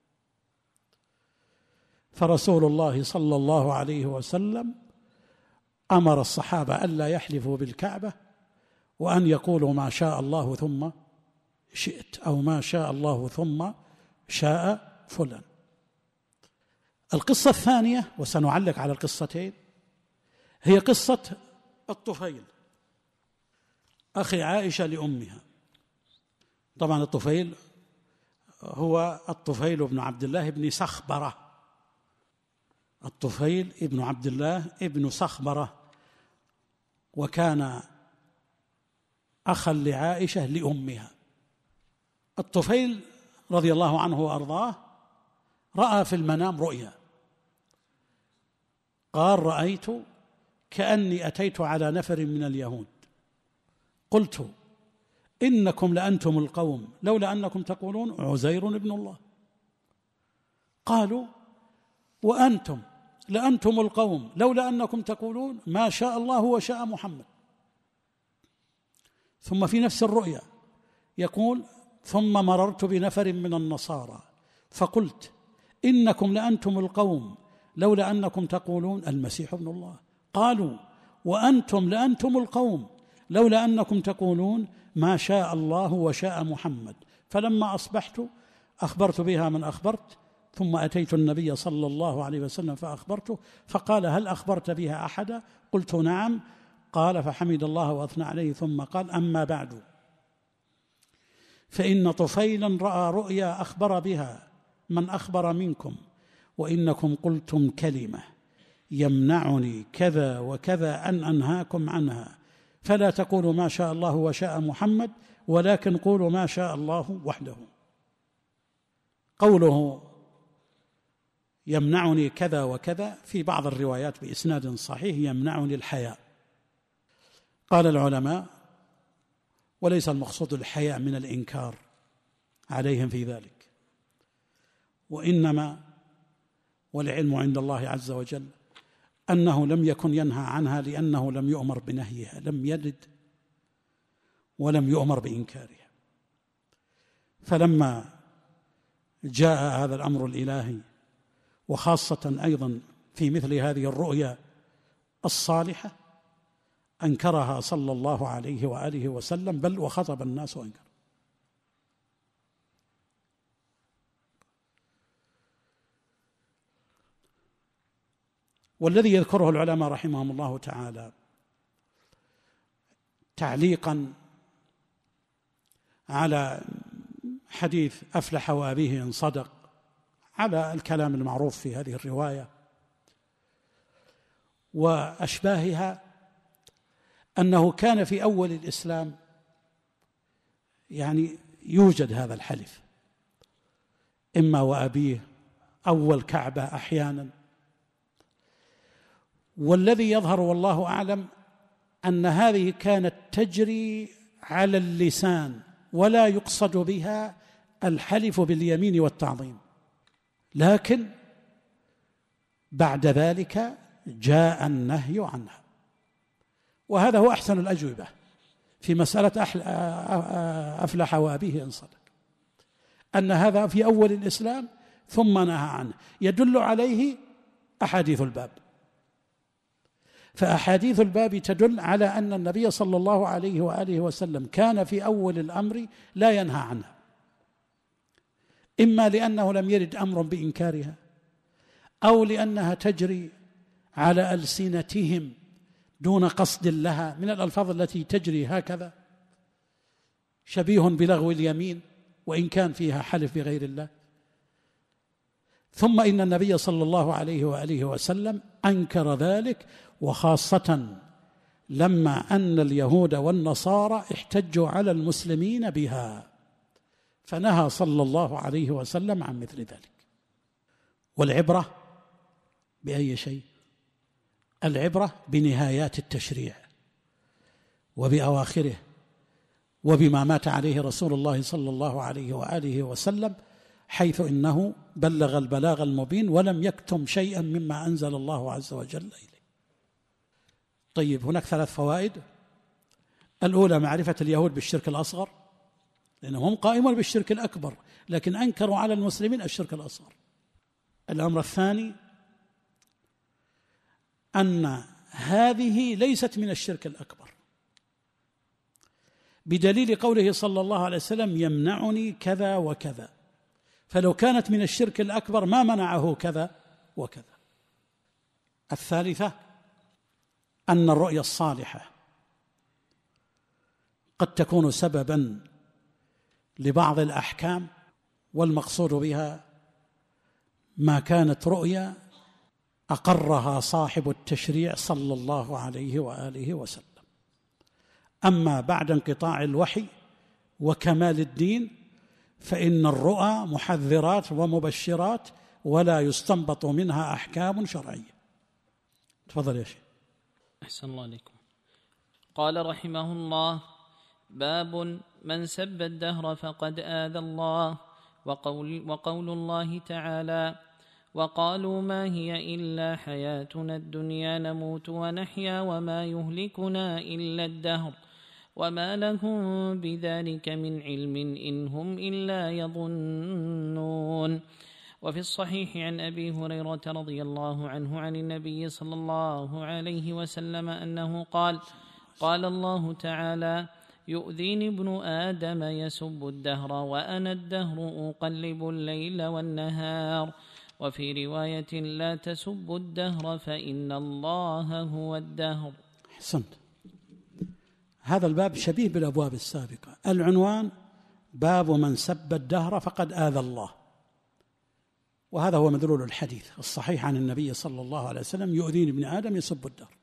فرسول الله صلى الله عليه وسلم أمر الصحابة ألا يحلفوا بالكعبة، وأن يقولوا ما شاء الله ثم شئت، أو ما شاء الله ثم شاء فلان. القصة الثانية، وسنعلق على القصتين، هي قصة الطفيل أخي عائشة لأمها. طبعا الطفيل هو الطفيل بن عبد الله بن سخبرة، الطفيل ابن عبد الله ابن سخبرة، وكان أخا لعائشة لأمها. الطفيل رضي الله عنه وأرضاه رأى في المنام رؤيا، قال رأيت كأني أتيت على نفر من اليهود قلت إنكم لأنتم القوم لولا أنكم تقولون عزير ابن الله، قالوا وأنتم لأنتم القوم لولا أنكم تقولون ما شاء الله وشاء محمد. ثم في نفس الرؤيا يقول ثم مررت بنفر من النصارى فقلت إنكم لأنتم القوم لولا أنكم تقولون المسيح ابن الله، قالوا وأنتم لأنتم القوم لولا أنكم تقولون ما شاء الله وشاء محمد. فلما أصبحت أخبرت بها من أخبرت، ثم أتيت النبي صلى الله عليه وسلم فأخبرته، فقال هل أخبرت بها أحدا؟ قلت نعم. قال فحمد الله وأثنى عليه، ثم قال أما بعد فإن طفيلا رأى رؤيا أخبر بها من أخبر منكم، وإنكم قلتم كلمة يمنعني كذا وكذا أن أنهاكم عنها، فلا تقولوا ما شاء الله وشاء محمد ولكن قولوا ما شاء الله وحده. قوله يمنعني كذا وكذا في بعض الروايات بإسناد صحيح يمنعني الحياء. قال العلماء وليس المقصود الحياء من الإنكار عليهم في ذلك، وإنما والعلم عند الله عز وجل أنه لم يكن ينهى عنها لأنه لم يؤمر بنهيها، لم يلد ولم يؤمر بإنكارها. فلما جاء هذا الأمر الإلهي، وخاصة أيضا في مثل هذه الرؤيا الصالحة، أنكرها صلى الله عليه وآله وسلم، بل وخطب الناس وأنكر. والذي يذكره العلماء رحمهم الله تعالى تعليقا على حديث أفلح وأبيه إن صدق، على الكلام المعروف في هذه الرواية وأشباهها، أنه كان في أول الإسلام يعني يوجد هذا الحلف، إما وأبيه أو الكعبة أحيانا. والذي يظهر والله أعلم أن هذه كانت تجري على اللسان ولا يقصد بها الحلف باليمين والتعظيم، لكن بعد ذلك جاء النهي عنها. وهذا هو أحسن الأجوبة في مسألة أفلح وأبيه إن صدق، أن هذا في أول الإسلام ثم نهى عنه، يدل عليه أحاديث الباب. فأحاديث الباب تدل على أن النبي صلى الله عليه وآله وسلم كان في أول الأمر لا ينهى عنها، إما لأنه لم يرد أمر بإنكارها، أو لأنها تجري على ألسنتهم دون قصد لها، من الألفاظ التي تجري هكذا شبيه بلغو اليمين وإن كان فيها حلف بغير الله. ثم إن النبي صلى الله عليه وآله وسلم أنكر ذلك، وخاصة لما أن اليهود والنصارى احتجوا على المسلمين بها، فنهى صلى الله عليه وسلم عن مثل ذلك. والعبرة بأي شيء؟ العبرة بنهايات التشريع وبأواخره، وبما مات عليه رسول الله صلى الله عليه وآله وسلم، حيث إنه بلغ البلاغ المبين ولم يكتم شيئا مما أنزل الله عز وجل إليه. طيب، هناك ثلاث فوائد. الأولى معرفة اليهود بالشرك الأصغر، لأنهم قائمون بالشرك الأكبر لكن أنكروا على المسلمين الشرك الأصغر. الأمر الثاني أن هذه ليست من الشرك الأكبر، بدليل قوله صلى الله عليه وسلم يمنعني كذا وكذا، فلو كانت من الشرك الأكبر ما منعه كذا وكذا. الثالثة أن الرؤيا الصالحة قد تكون سببا لبعض الأحكام، والمقصود بها ما كانت رؤيا أقرها صاحب التشريع صلى الله عليه وآله وسلم. أما بعد انقطاع الوحي وكمال الدين فإن الرؤى محذرات ومبشرات ولا يستنبط منها أحكام شرعية. تفضل يا شيخ. أحسن الله عليكم. قال رحمه الله: باب من سب الدهر فقد آذى الله. وقول, وقول الله تعالى: وقالوا ما هي إلا حياتنا الدنيا نموت ونحيا وما يهلكنا إلا الدهر وما لهم بذلك من علم إن هم إلا يظنون. وفي الصحيح عن أبي هريرة رضي الله عنه عن النبي صلى الله عليه وسلم أنه قال: قال الله تعالى: يؤذيني ابن آدم يسب الدهر وأنا الدهر أقلب الليل والنهار. وفي رواية: لا تسبوا الدهر فإن الله هو الدهر. أحسنت. هذا الباب شبيه بالأبواب السابقة. العنوان: باب من سب الدهر فقد آذى الله، وهذا هو مدلول الحديث الصحيح عن النبي صلى الله عليه وسلم: يؤذيني ابن آدم يسب الدهر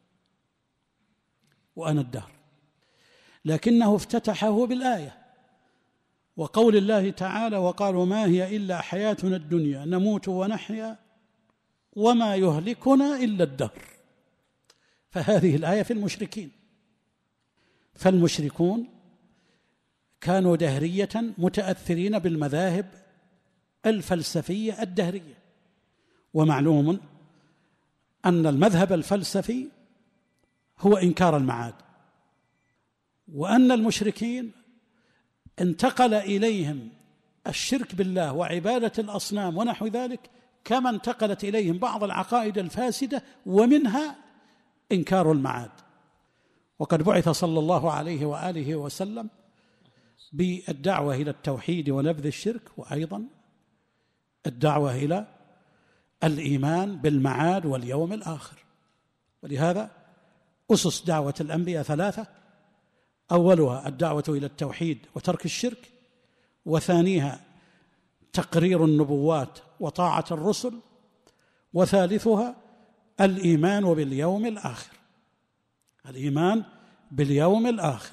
وأنا الدهر. لكنه افتتحه بالآية وقول الله تعالى: وقالوا ما هي إلا حياتنا الدنيا نموت ونحيا وما يهلكنا إلا الدهر. فهذه الآية في المشركين، فالمشركون كانوا دهرية متأثرين بالمذاهب الفلسفية الدهرية، ومعلوم أن المذهب الفلسفي هو إنكار المعاد، وأن المشركين انتقل إليهم الشرك بالله وعبادة الأصنام ونحو ذلك، كما انتقلت إليهم بعض العقائد الفاسدة ومنها إنكار المعاد. وقد بعث صلى الله عليه وآله وسلم بالدعوة إلى التوحيد ونبذ الشرك، وأيضا الدعوة إلى الإيمان بالمعاد واليوم الآخر. ولهذا أسس دعوة الأنبياء ثلاثة: أولها الدعوة إلى التوحيد وترك الشرك، وثانيها تقرير النبوات وطاعة الرسل، وثالثها الإيمان باليوم الآخر. الإيمان باليوم الآخر.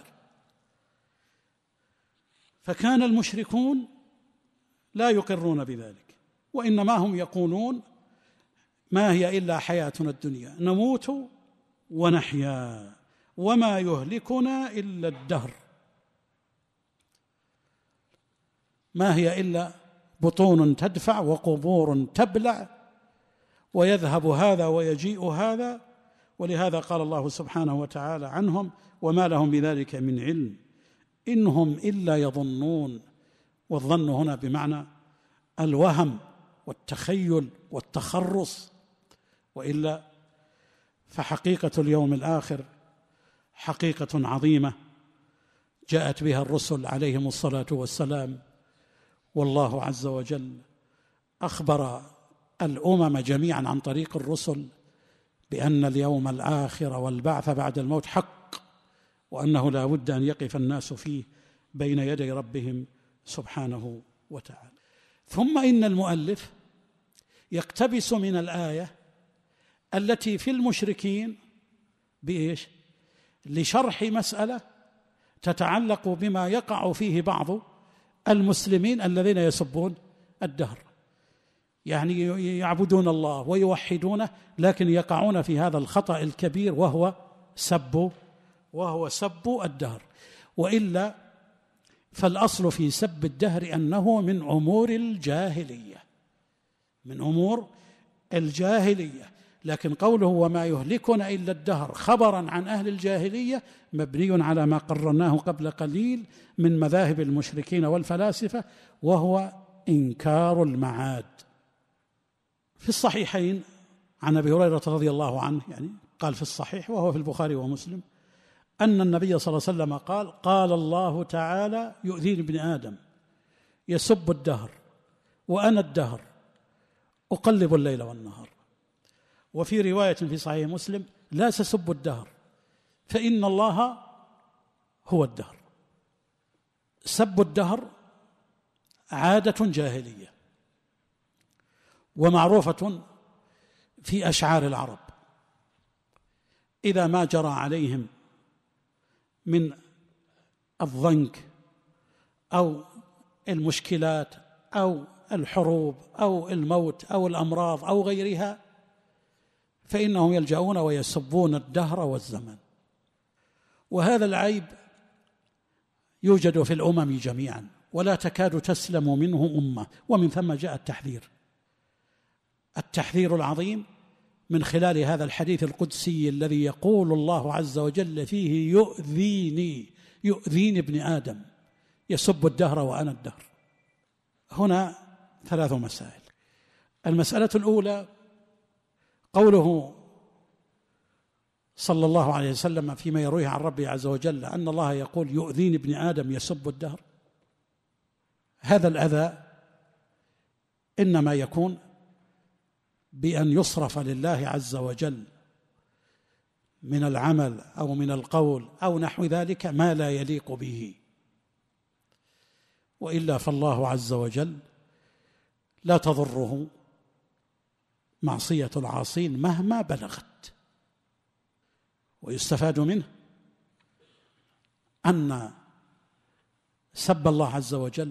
فكان المشركون لا يقرون بذلك، وإنما هم يقولون ما هي إلا حياتنا الدنيا نموت ونحيا وما يهلكنا إلا الدهر. ما هي إلا بطون تدفع وقبور تبلع ويذهب هذا ويجيء هذا. ولهذا قال الله سبحانه وتعالى عنهم: وما لهم بذلك من علم إنهم إلا يظنون. والظن هنا بمعنى الوهم والتخيل والتخرص، وإلا فحقيقة اليوم الآخر حقيقة عظيمة جاءت بها الرسل عليهم الصلاة والسلام، والله عز وجل أخبر الأمم جميعا عن طريق الرسل بأن اليوم الآخر والبعث بعد الموت حق، وأنه لا بد أن يقف الناس فيه بين يدي ربهم سبحانه وتعالى. ثم إن المؤلف يقتبس من الآية التي في المشركين بإيش؟ لشرح مسألة تتعلق بما يقع فيه بعض المسلمين الذين يسبون الدهر، يعني يعبدون الله ويوحدونه لكن يقعون في هذا الخطأ الكبير وهو سب وهو سب الدهر. وإلا فالأصل في سب الدهر أنه من أمور الجاهلية، من أمور الجاهلية، لكن قوله وما يهلكنا إلا الدهر خبرا عن أهل الجاهلية مبني على ما قررناه قبل قليل من مذاهب المشركين والفلاسفة، وهو إنكار المعاد. في الصحيحين عن أبي هريرة رضي الله عنه، يعني قال في الصحيح وهو في البخاري ومسلم، أن النبي صلى الله عليه وسلم قال قال الله تعالى يؤذيني ابن آدم يسب الدهر وأنا الدهر أقلب الليل والنهار. وفي رواية في صحيح مسلم لا تسبوا الدهر فإن الله هو الدهر. سب الدهر عادة جاهلية ومعروفة في أشعار العرب، إذا ما جرى عليهم من الضنك أو المشكلات أو الحروب أو الموت أو الأمراض أو غيرها فإنهم يلجؤون ويسبون الدهر والزمن. وهذا العيب يوجد في الأمم جميعا ولا تكاد تسلم منه أمة، ومن ثم جاء التحذير التحذير العظيم من خلال هذا الحديث القدسي الذي يقول الله عز وجل فيه يؤذيني يؤذيني ابن آدم يسب الدهر وأنا الدهر. هنا ثلاث مسائل. المسألة الأولى قوله صلى الله عليه وسلم فيما يرويه عن ربه عز وجل أن الله يقول يؤذيني ابن آدم يسب الدهر. هذا الأذى إنما يكون بأن يصرف لله عز وجل من العمل أو من القول أو نحو ذلك ما لا يليق به، وإلا فالله عز وجل لا تضره معصية العاصين مهما بلغت. ويستفاد منه أن سب الله عز وجل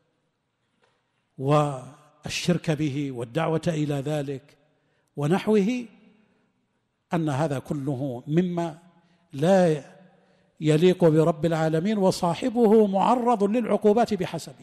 والشرك به والدعوة إلى ذلك ونحوه أن هذا كله مما لا يليق برب العالمين، وصاحبه معرض للعقوبات بحسبه.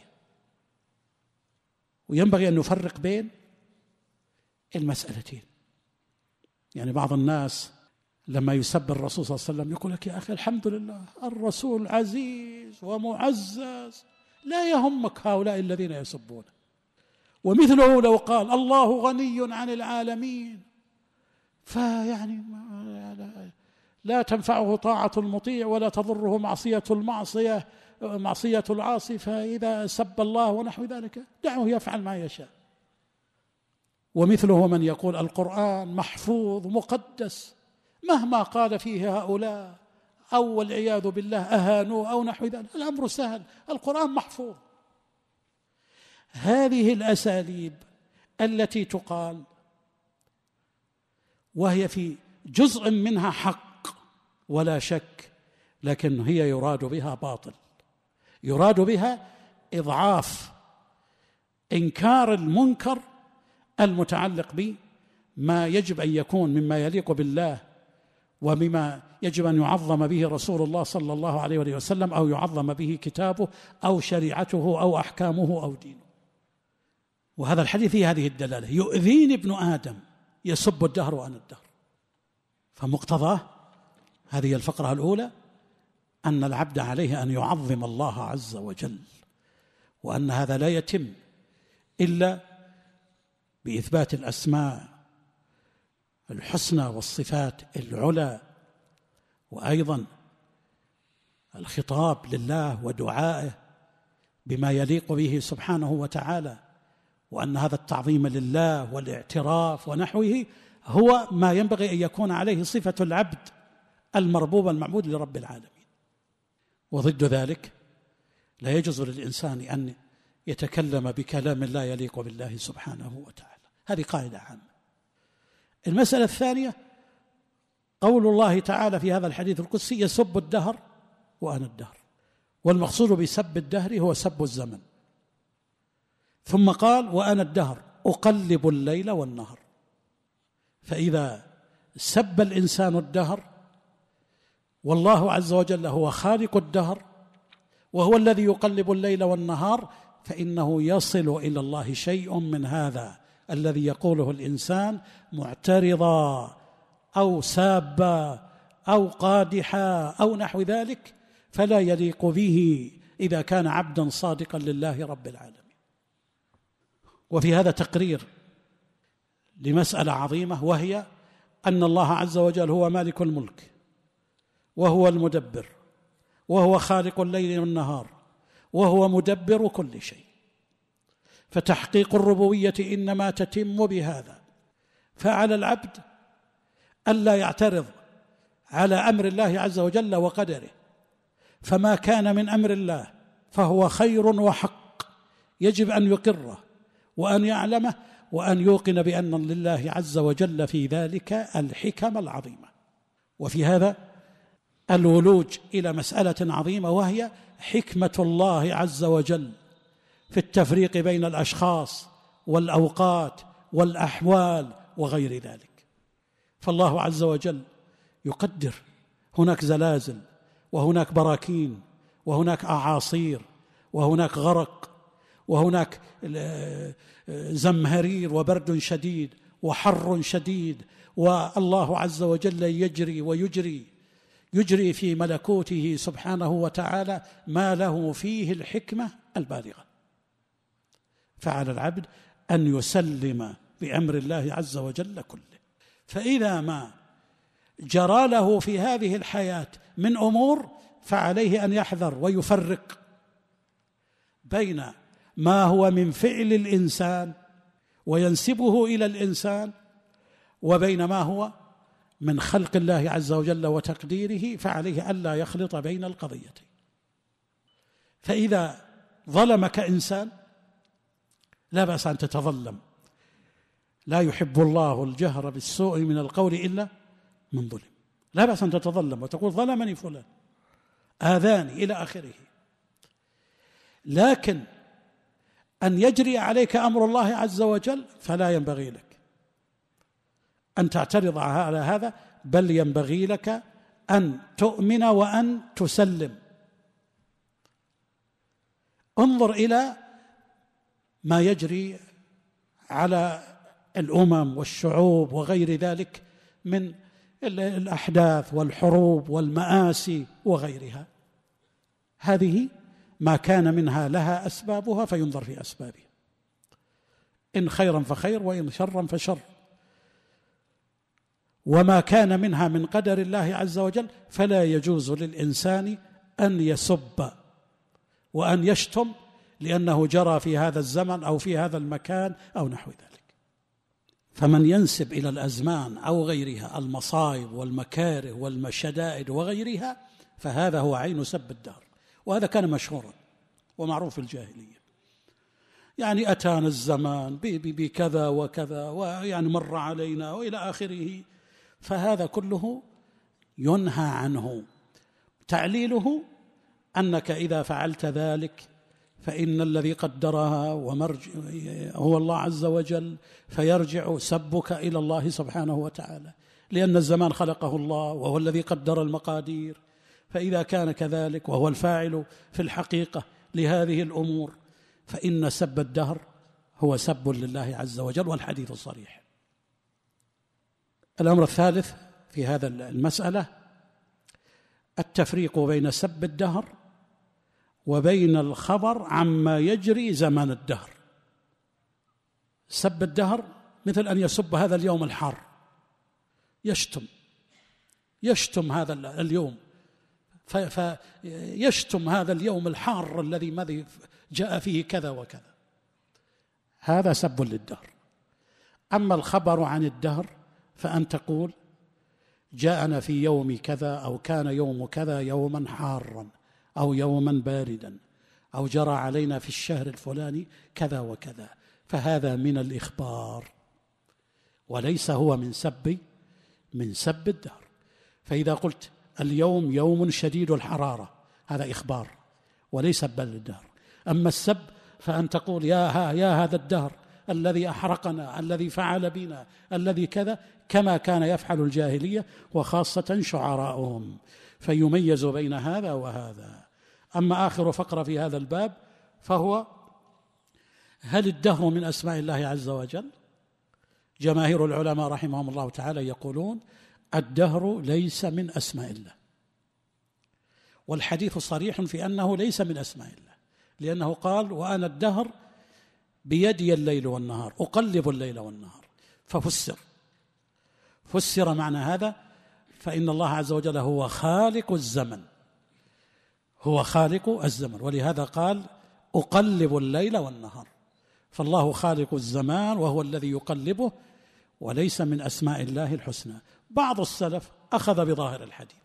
وينبغي أن نفرق بين المسألتين. يعني بعض الناس لما يسب الرسول صلى الله عليه وسلم يقول لك يا أخي الحمد لله الرسول عزيز ومعزز، لا يهمك هؤلاء الذين يسبون. ومثله لو قال الله غني عن العالمين فيعني لا تنفعه طاعة المطيع ولا تضره معصية المعصية معصية العاصي، فإذا سب الله ونحو ذلك دعه يفعل ما يشاء. ومثله من يقول القرآن محفوظ مقدس مهما قال فيه هؤلاء أو والعياذ بالله أهانوه أو نحو ذلك، الأمر سهل، القرآن محفوظ. هذه الأساليب التي تقال وهي في جزء منها حق ولا شك، لكن هي يراد بها باطل، يراد بها إضعاف إنكار المنكر المتعلق بما يجب أن يكون مما يليق بالله ومما يجب أن يعظم به رسول الله صلى الله عليه وسلم أو يعظم به كتابه أو شريعته أو أحكامه أو دينه. وهذا الحديث فيه هذه الدلالة، يؤذيني ابن آدم يسب الدهر وأنا الدهر. فمقتضاه هذه الفقرة الأولى أن العبد عليه أن يعظم الله عز وجل، وأن هذا لا يتم إلا بإثبات الأسماء الحسنى والصفات العلى، وأيضا الخطاب لله ودعائه بما يليق به سبحانه وتعالى، وأن هذا التعظيم لله والاعتراف ونحوه هو ما ينبغي أن يكون عليه صفة العبد المربوب المعبود لرب العالمين. وضد ذلك لا يجوز للإنسان أن يتكلم بكلام لا يليق بالله سبحانه وتعالى. هذه قاعدة عامة. المسألة الثانية قول الله تعالى في هذا الحديث القدسي: يسب الدهر وأنا الدهر. والمقصود بسب الدهر هو سب الزمن. ثم قال: وأنا الدهر أقلب الليل والنهر. فإذا سب الإنسان الدهر والله عز وجل هو خالق الدهر وهو الذي يقلب الليل والنهار، فإنه يصل إلى الله شيء من هذا الذي يقوله الإنسان معترضا أو سابا أو قادحا أو نحو ذلك، فلا يليق به إذا كان عبدا صادقا لله رب العالمين. وفي هذا تقرير لمسألة عظيمة، وهي أن الله عز وجل هو مالك الملك وهو المدبر وهو خالق الليل والنهار وهو مدبر كل شيء. فتحقيق الربوبية إنما تتم بهذا. فعلى العبد ألا يعترض على أمر الله عز وجل وقدره، فما كان من أمر الله فهو خير وحق يجب أن يقره وأن يعلمه وأن يوقن بأن لله عز وجل في ذلك الحكم العظيمة. وفي هذا الولوج إلى مسألة عظيمة، وهي حكمة الله عز وجل في التفريق بين الأشخاص والأوقات والأحوال وغير ذلك. فالله عز وجل يقدر هناك زلازل وهناك براكين وهناك أعاصير وهناك غرق وهناك زمهرير وبرد شديد وحر شديد، والله عز وجل يجري ويجري يجري في ملكوته سبحانه وتعالى ما له فيه الحكمة البالغة. فعلى العبد أن يسلم بأمر الله عز وجل كله. فإذا ما جرى له في هذه الحياة من أمور فعليه أن يحذر ويفرق بين ما هو من فعل الإنسان وينسبه إلى الإنسان وبين ما هو من خلق الله عز وجل وتقديره، فعليه ألا يخلط بين القضيتين. فإذا ظلمك إنسان لا بأس أن تتظلم، لا يحب الله الجهر بالسوء من القول إلا من ظلم. لا بأس أن تتظلم وتقول ظلمني فلان آذاني إلى آخره، لكن أن يجري عليك أمر الله عز وجل فلا ينبغي لك أن تعترض على هذا، بل ينبغي لك أن تؤمن وأن تسلم. انظر إلى ما يجري على الأمم والشعوب وغير ذلك من الأحداث والحروب والمآسي وغيرها. هذه ما كان منها لها أسبابها فينظر في أسبابها، إن خيرا فخير وإن شرا فشر. وما كان منها من قدر الله عز وجل فلا يجوز للإنسان أن يسب وأن يشتم لأنه جرى في هذا الزمن أو في هذا المكان أو نحو ذلك. فمن ينسب إلى الأزمان أو غيرها المصائب والمكاره والمشدائد وغيرها فهذا هو عين سب الدهر. وهذا كان مشهورا ومعروف في الجاهلية، يعني أتانا الزمان بكذا وكذا ويعني مر علينا وإلى آخره. فهذا كله ينهى عنه. تعليله أنك إذا فعلت ذلك فإن الذي قدرها ومرجع هو الله عز وجل، فيرجع سبك إلى الله سبحانه وتعالى، لأن الزمان خلقه الله وهو الذي قدر المقادير. فإذا كان كذلك وهو الفاعل في الحقيقة لهذه الأمور فإن سب الدهر هو سب لله عز وجل، والحديث الصريح. الأمر الثالث في هذا المسألة التفريق بين سب الدهر وبين الخبر عما يجري زمان الدهر. سب الدهر مثل أن يسب هذا اليوم الحار يشتم يشتم هذا اليوم، فيشتم هذا اليوم الحار الذي ماذا جاء فيه كذا وكذا، هذا سب للدهر. أما الخبر عن الدهر فأن تقول جاءنا في يوم كذا، أو كان يوم كذا يوما حارا أو يوما باردا، أو جرى علينا في الشهر الفلاني كذا وكذا، فهذا من الإخبار وليس هو من سب من سب الدهر. فإذا قلت اليوم يوم شديد الحرارة هذا إخبار وليس سبا للدهر. أما السب فأن تقول يا, ها يا هذا الدهر الذي أحرقنا، الذي فعل بنا، الذي كذا، كما كان يفعل الجاهلية وخاصة شعراؤهم، فيميز بين هذا وهذا. أما آخر فقرة في هذا الباب فهو هل الدهر من أسماء الله عز وجل؟ جماهير العلماء رحمهم الله تعالى يقولون الدهر ليس من أسماء الله، والحديث صريح في أنه ليس من أسماء الله، لأنه قال وأنا الدهر بيدي الليل والنهار أقلب الليل والنهار، ففسر فسر معنى هذا، فإن الله عز وجل هو خالق الزمن، هو خالق الزمن، ولهذا قال أقلب الليل والنهار، فالله خالق الزمان وهو الذي يقلبه، وليس من أسماء الله الحسنى. بعض السلف أخذ بظاهر الحديث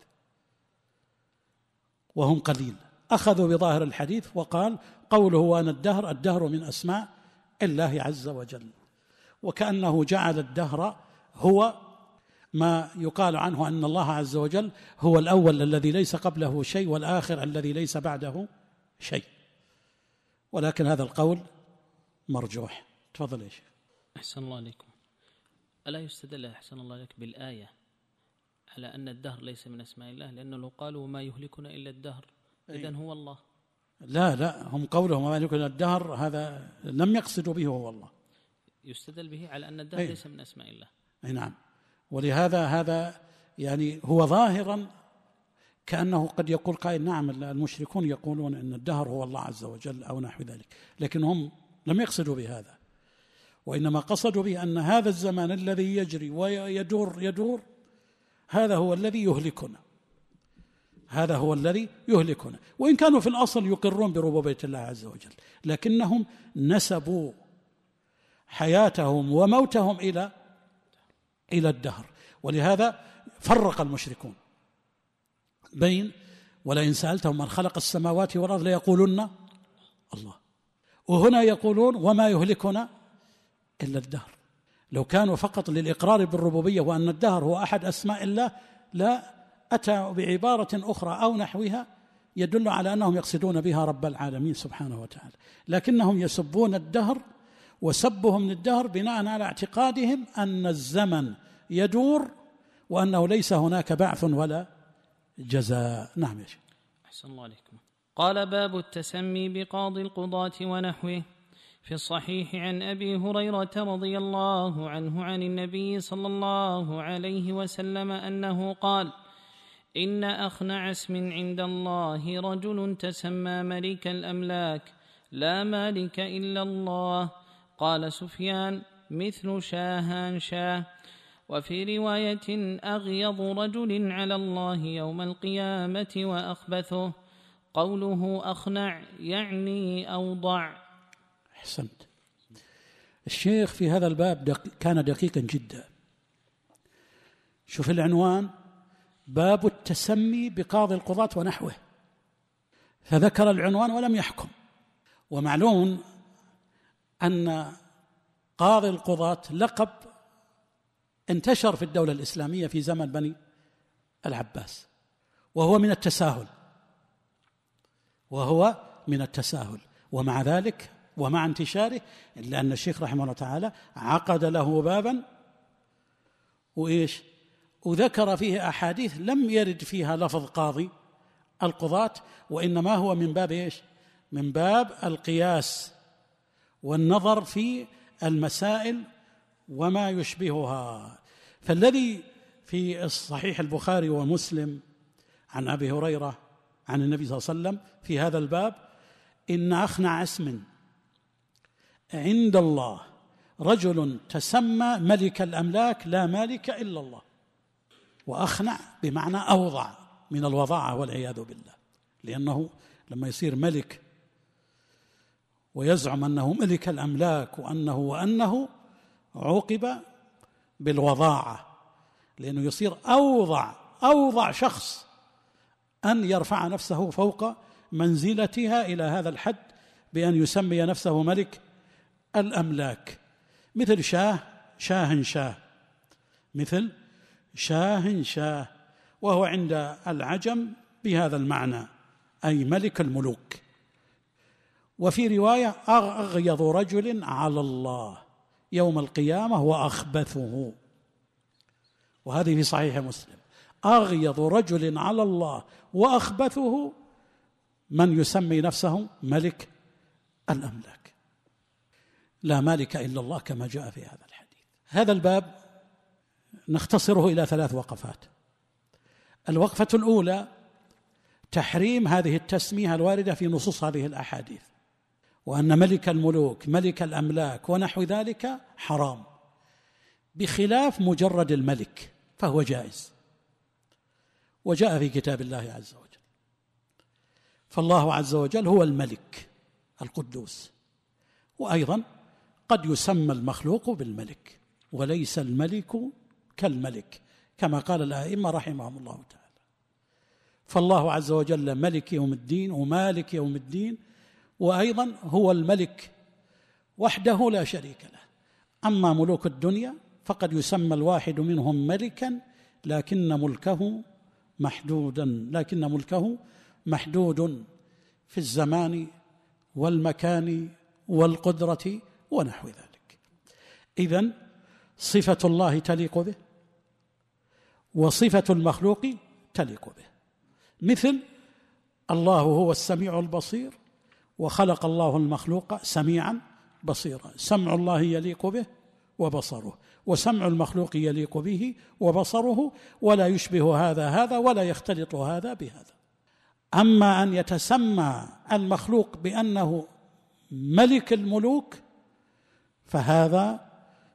وهم قليل، أخذوا بظاهر الحديث وقال قوله وأنا الدهر، الدهر من أسماء الله عز وجل، وكأنه جعل الدهر هو ما يقال عنه أن الله عز وجل هو الأول الذي ليس قبله شيء، والآخر الذي ليس بعده شيء، ولكن هذا القول مرجوح. تفضل يا شيخ. أحسن الله عليكم. ألا يستدل أحسن الله عليك بالآية على أن الدهر ليس من أسماء الله؟ لأنه لو قالوا ما يهلكنا إلا الدهر إذن هو الله. لا لا، هم قولهم ما يهلكنا الدهر هذا لم يقصدوا به هو الله، يستدل به على أن الدهر أي. ليس من أسماء الله. أي نعم، ولهذا هذا يعني هو ظاهرا كأنه قد يقول قائل نعم المشركون يقولون أن الدهر هو الله عز وجل أو نحو ذلك، لكن هم لم يقصدوا بهذا، وإنما قصدوا به أن هذا الزمان الذي يجري ويدور يدور هذا هو الذي يهلكنا، هذا هو الذي يهلكنا، وإن كانوا في الأصل يقرون بربوبية الله عز وجل، لكنهم نسبوا حياتهم وموتهم إلى إلى الدهر. ولهذا فرق المشركون بين ولئن سألتهم من خلق السماوات والأرض ليقولن الله، وهنا يقولون وما يهلكنا إلا الدهر. لو كانوا فقط للإقرار بالربوبية وأن الدهر هو أحد أسماء الله لا أتى بعبارة أخرى أو نحوها يدل على أنهم يقصدون بها رب العالمين سبحانه وتعالى، لكنهم يسبون الدهر، وسبهم للدهر بناء على اعتقادهم أن الزمن يدور وأنه ليس هناك بعث ولا جزاء. نعم يا شيخ. أحسن الله عليكم. قال باب التسمي بقاضي القضاة ونحوه. في الصحيح عن أبي هريرة رضي الله عنه عن النبي صلى الله عليه وسلم أنه قال إن أخنع اسم عند الله رجل تسمى ملك الأملاك لا مالك إلا الله. قال سفيان مثل شاهان شاه. وفي رواية أغيض رجل على الله يوم القيامة وأخبثه. قوله أخنع يعني أوضع. أحسنت. الشيخ في هذا الباب دق... كان دقيقا جدا. شوف العنوان باب التسمي بقاضي القضاة ونحوه، فذكر العنوان ولم يحكم. ومعلوم أن قاضي القضاة لقب انتشر في الدولة الإسلامية في زمن بني العباس، وهو من التساهل وهو من التساهل ومع ذلك ومع انتشاره إلا أن الشيخ رحمه الله تعالى عقد له بابا وإيش وذكر فيه أحاديث لم يرد فيها لفظ قاضي القضاة، وإنما هو من باب إيش من باب القياس والنظر في المسائل وما يشبهها. فالذي في الصحيح البخاري ومسلم عن أبي هريرة عن النبي صلى الله عليه وسلم في هذا الباب إن أخنع اسم عند الله رجل تسمى ملك الأملاك لا مالك إلا الله. وأخنع بمعنى أوضع من الوضاعة والعياذ بالله، لأنه لما يصير ملك ويزعم أنه ملك الأملاك وأنه وأنه عوقب بالوضاعة، لأنه يصير أوضع أوضع شخص أن يرفع نفسه فوق منزلتها إلى هذا الحد بأن يسمي نفسه ملك الأملاك، مثل شاه شاه شاه مثل شاه شاه وهو عند العجم بهذا المعنى أي ملك الملوك. وفي رواية أغيظ رجل على الله يوم القيامة وأخبثه، وهذه في صحيح مسلم، أغيظ رجل على الله وأخبثه من يسمي نفسه ملك الأملاك، لا مالك إلا الله كما جاء في هذا الحديث. هذا الباب نختصره إلى ثلاث وقفات. الوقفة الأولى تحريم هذه التسمية الواردة في نصوص هذه الأحاديث، وأن ملك الملوك ملك الأملاك ونحو ذلك حرام، بخلاف مجرد الملك فهو جائز، وجاء في كتاب الله عز وجل. فالله عز وجل هو الملك القدوس، وأيضا قد يسمى المخلوق بالملك، وليس الملك كالملك كما قال الآئمة رحمهم الله تعالى. فالله عز وجل ملك يوم الدين ومالك يوم الدين، وأيضا هو الملك وحده لا شريك له. أما ملوك الدنيا فقد يسمى الواحد منهم ملكا لكن ملكه محدودا لكن ملكه محدود في الزمان والمكان والقدرة ونحو ذلك. إذن صفة الله تليق به وصفة المخلوق تليق به، مثل الله هو السميع البصير، وخلق الله المخلوق سميعا بصيرا، سمع الله يليق به وبصره، وسمع المخلوق يليق به وبصره، ولا يشبه هذا هذا ولا يختلط هذا بهذا. أما أن يتسمى المخلوق بأنه ملك الملوك فهذا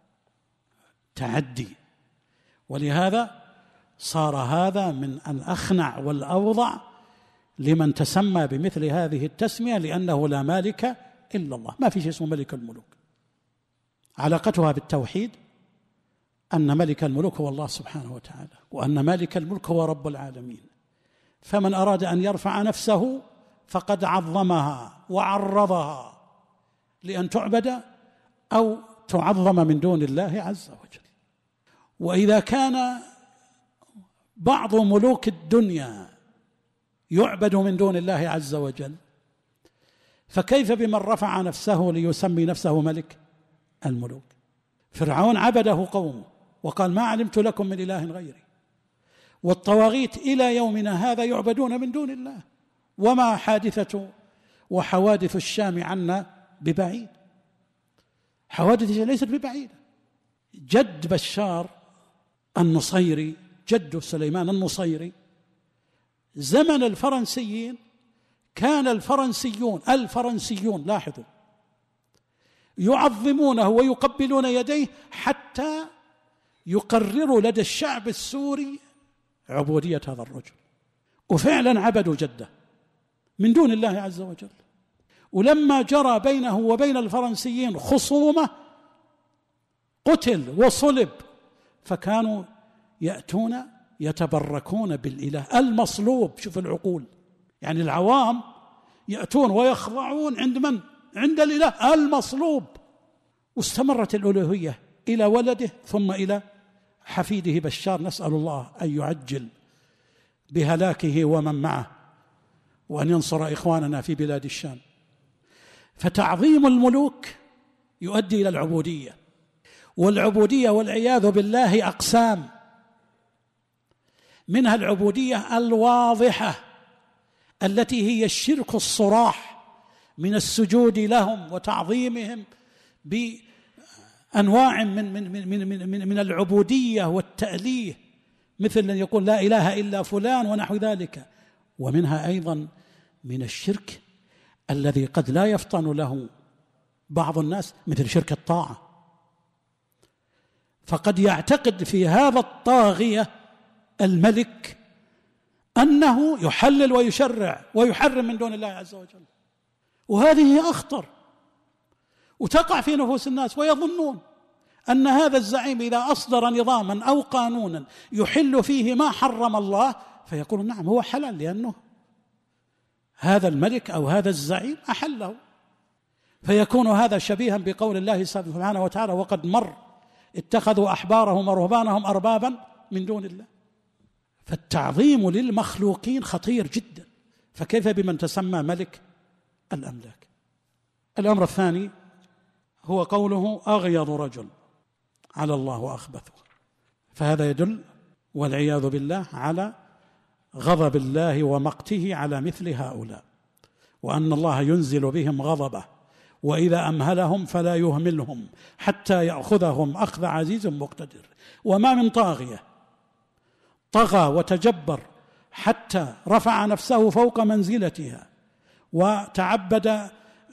تعدي، ولهذا صار هذا من الأخنع والأوضع لمن تسمى بمثل هذه التسمية، لأنه لا مالك إلا الله، ما في شيء اسمه ملك الملوك. علاقتها بالتوحيد أن ملك الملوك هو الله سبحانه وتعالى، وأن مالك الملك هو رب العالمين. فمن أراد أن يرفع نفسه فقد عظمها وعرضها لأن تعبد أو تعظم من دون الله عز وجل. وإذا كان بعض ملوك الدنيا يعبد من دون الله عز وجل، فكيف بمن رفع نفسه ليسمي نفسه ملك الملوك؟ فرعون عبده قومه وقال ما علمت لكم من إله غيري، والطواغيت إلى يومنا هذا يعبدون من دون الله، وما حادثة وحوادث الشام عنا ببعيد، حوادث ليست ببعيدة. جد بشار النصيري، جد سليمان النصيري، زمن الفرنسيين كان الفرنسيون الفرنسيون لاحظوا يعظمونه ويقبلون يديه حتى يقرروا لدى الشعب السوري عبودية هذا الرجل، وفعلا عبدوا جده من دون الله عز وجل. ولما جرى بينه وبين الفرنسيين خصومة قتل وصلب، فكانوا يأتون يتبركون بالإله المصلوب. شوف العقول، يعني العوام يأتون ويخضعون عند من؟ عند الإله المصلوب. واستمرت الألوهية إلى ولده ثم إلى حفيده بشار، نسأل الله أن يعجل بهلاكه ومن معه، وأن ينصر إخواننا في بلاد الشام. فتعظيم الملوك يؤدي إلى العبودية، والعبودية والعياذ بالله أقسام، منها العبودية الواضحة التي هي الشرك الصراح من السجود لهم وتعظيمهم بأنواع من من من من من, من العبودية والتأليه، مثل أن يقول لا إله إلا فلان ونحو ذلك. ومنها أيضا من الشرك الذي قد لا يفطن له بعض الناس، مثل شرك الطاعة، فقد يعتقد في هذا الطاغية الملك أنه يحلل ويشرع ويحرم من دون الله عز وجل، وهذه هي أخطر، وتقع في نفوس الناس ويظنون أن هذا الزعيم إذا أصدر نظاما أو قانونا يحل فيه ما حرم الله فيقول نعم هو حلال لأنه هذا الملك أو هذا الزعيم أحله، فيكون هذا شبيها بقول الله سبحانه وتعالى وقد مر اتخذوا أحبارهم ورهبانهم أربابا من دون الله. فالتعظيم للمخلوقين خطير جدا، فكيف بمن تسمى ملك الأملاك؟ الأمر الثاني هو قوله أغيظ رجل على الله وأخبثه، فهذا يدل والعياذ بالله على غضب الله ومقته على مثل هؤلاء، وأن الله ينزل بهم غضبه، وإذا أمهلهم فلا يهملهم حتى يأخذهم أخذ عزيز مقتدر. وما من طاغية طغى وتجبر حتى رفع نفسه فوق منزلتها وتعبد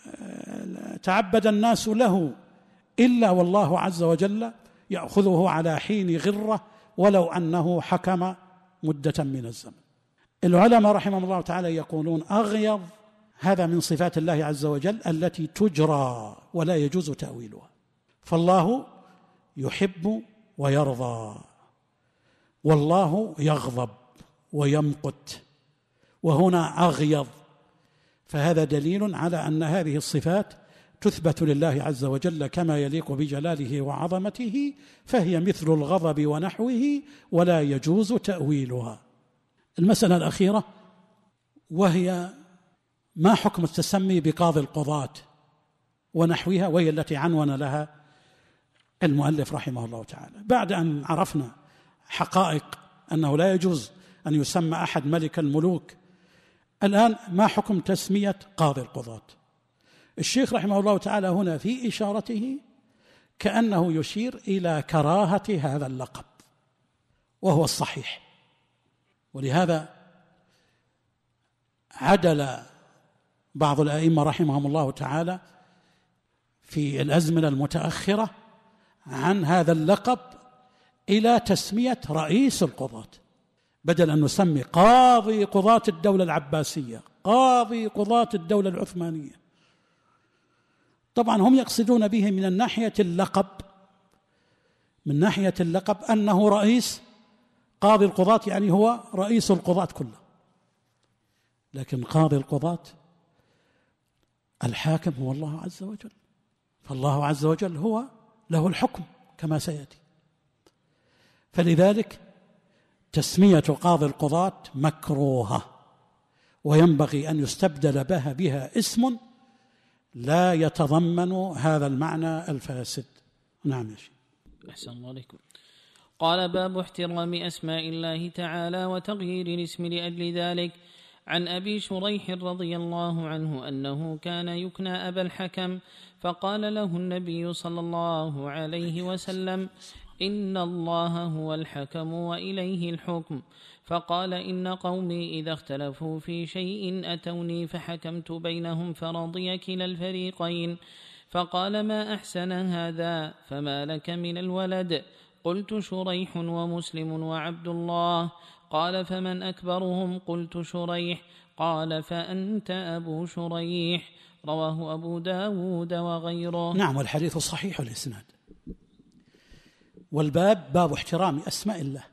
تعبد الناس له إلا والله عز وجل يأخذه على حين غرة ولو أنه حكم مدة من الزمن. العلماء رحمهم الله تعالى يقولون أغيظ هذا من صفات الله عز وجل التي تجرى ولا يجوز تأويلها، فالله يحب ويرضى، والله يغضب ويمقت، وهنا أغيظ، فهذا دليل على أن هذه الصفات تثبت لله عز وجل كما يليق بجلاله وعظمته، فهي مثل الغضب ونحوه ولا يجوز تأويلها. المسألة الأخيرة وهي ما حكم التسمي بقاضي القضاة ونحوها، وهي التي عنون لها المؤلف رحمه الله تعالى. بعد أن عرفنا حقائق أنه لا يجوز أن يسمى أحد ملك الملوك، الآن ما حكم تسمية قاضي القضاة؟ الشيخ رحمه الله تعالى هنا في إشارته كأنه يشير إلى كراهة هذا اللقب، وهو الصحيح، ولهذا عدل بعض الأئمة رحمهم الله تعالى في الأزمنة المتأخرة عن هذا اللقب إلى تسمية رئيس القضاة، بدل أن نسمي قاضي قضاة الدولة العباسية، قاضي قضاة الدولة العثمانية. طبعا هم يقصدون به من الناحية اللقب من ناحية اللقب أنه رئيس قاضي القضاة، يعني هو رئيس القضاة كله، لكن قاضي القضاة الحاكم هو الله عز وجل، فالله عز وجل هو له الحكم كما سيأتي، فلذلك تسمية قاضي القضاة مكروهة، وينبغي أن يستبدل بها بها اسم لا يتضمن هذا المعنى الفاسد. نعم يا شيخ. أحسن الله عليكم. قال باب احترام أسماء الله تعالى وتغيير الاسم لأجل ذلك. عن أبي شريح رضي الله عنه أنه كان يكنى أبا الحكم، فقال له النبي صلى الله عليه وسلم: إن الله هو الحكم وإليه الحكم. فقال: إن قومي إذا اختلفوا في شيء أتوني فحكمت بينهم فرضي كلا الفريقين. فقال: ما أحسن هذا، فما لك من الولد؟ قلت: شريح ومسلم وعبد الله. قال: فمن أكبرهم؟ قلت: شريح. قال: فأنت أبو شريح. رواه أبو داود وغيره. نعم، والحديث صحيح الإسناد. والباب باب احترام أسماء الله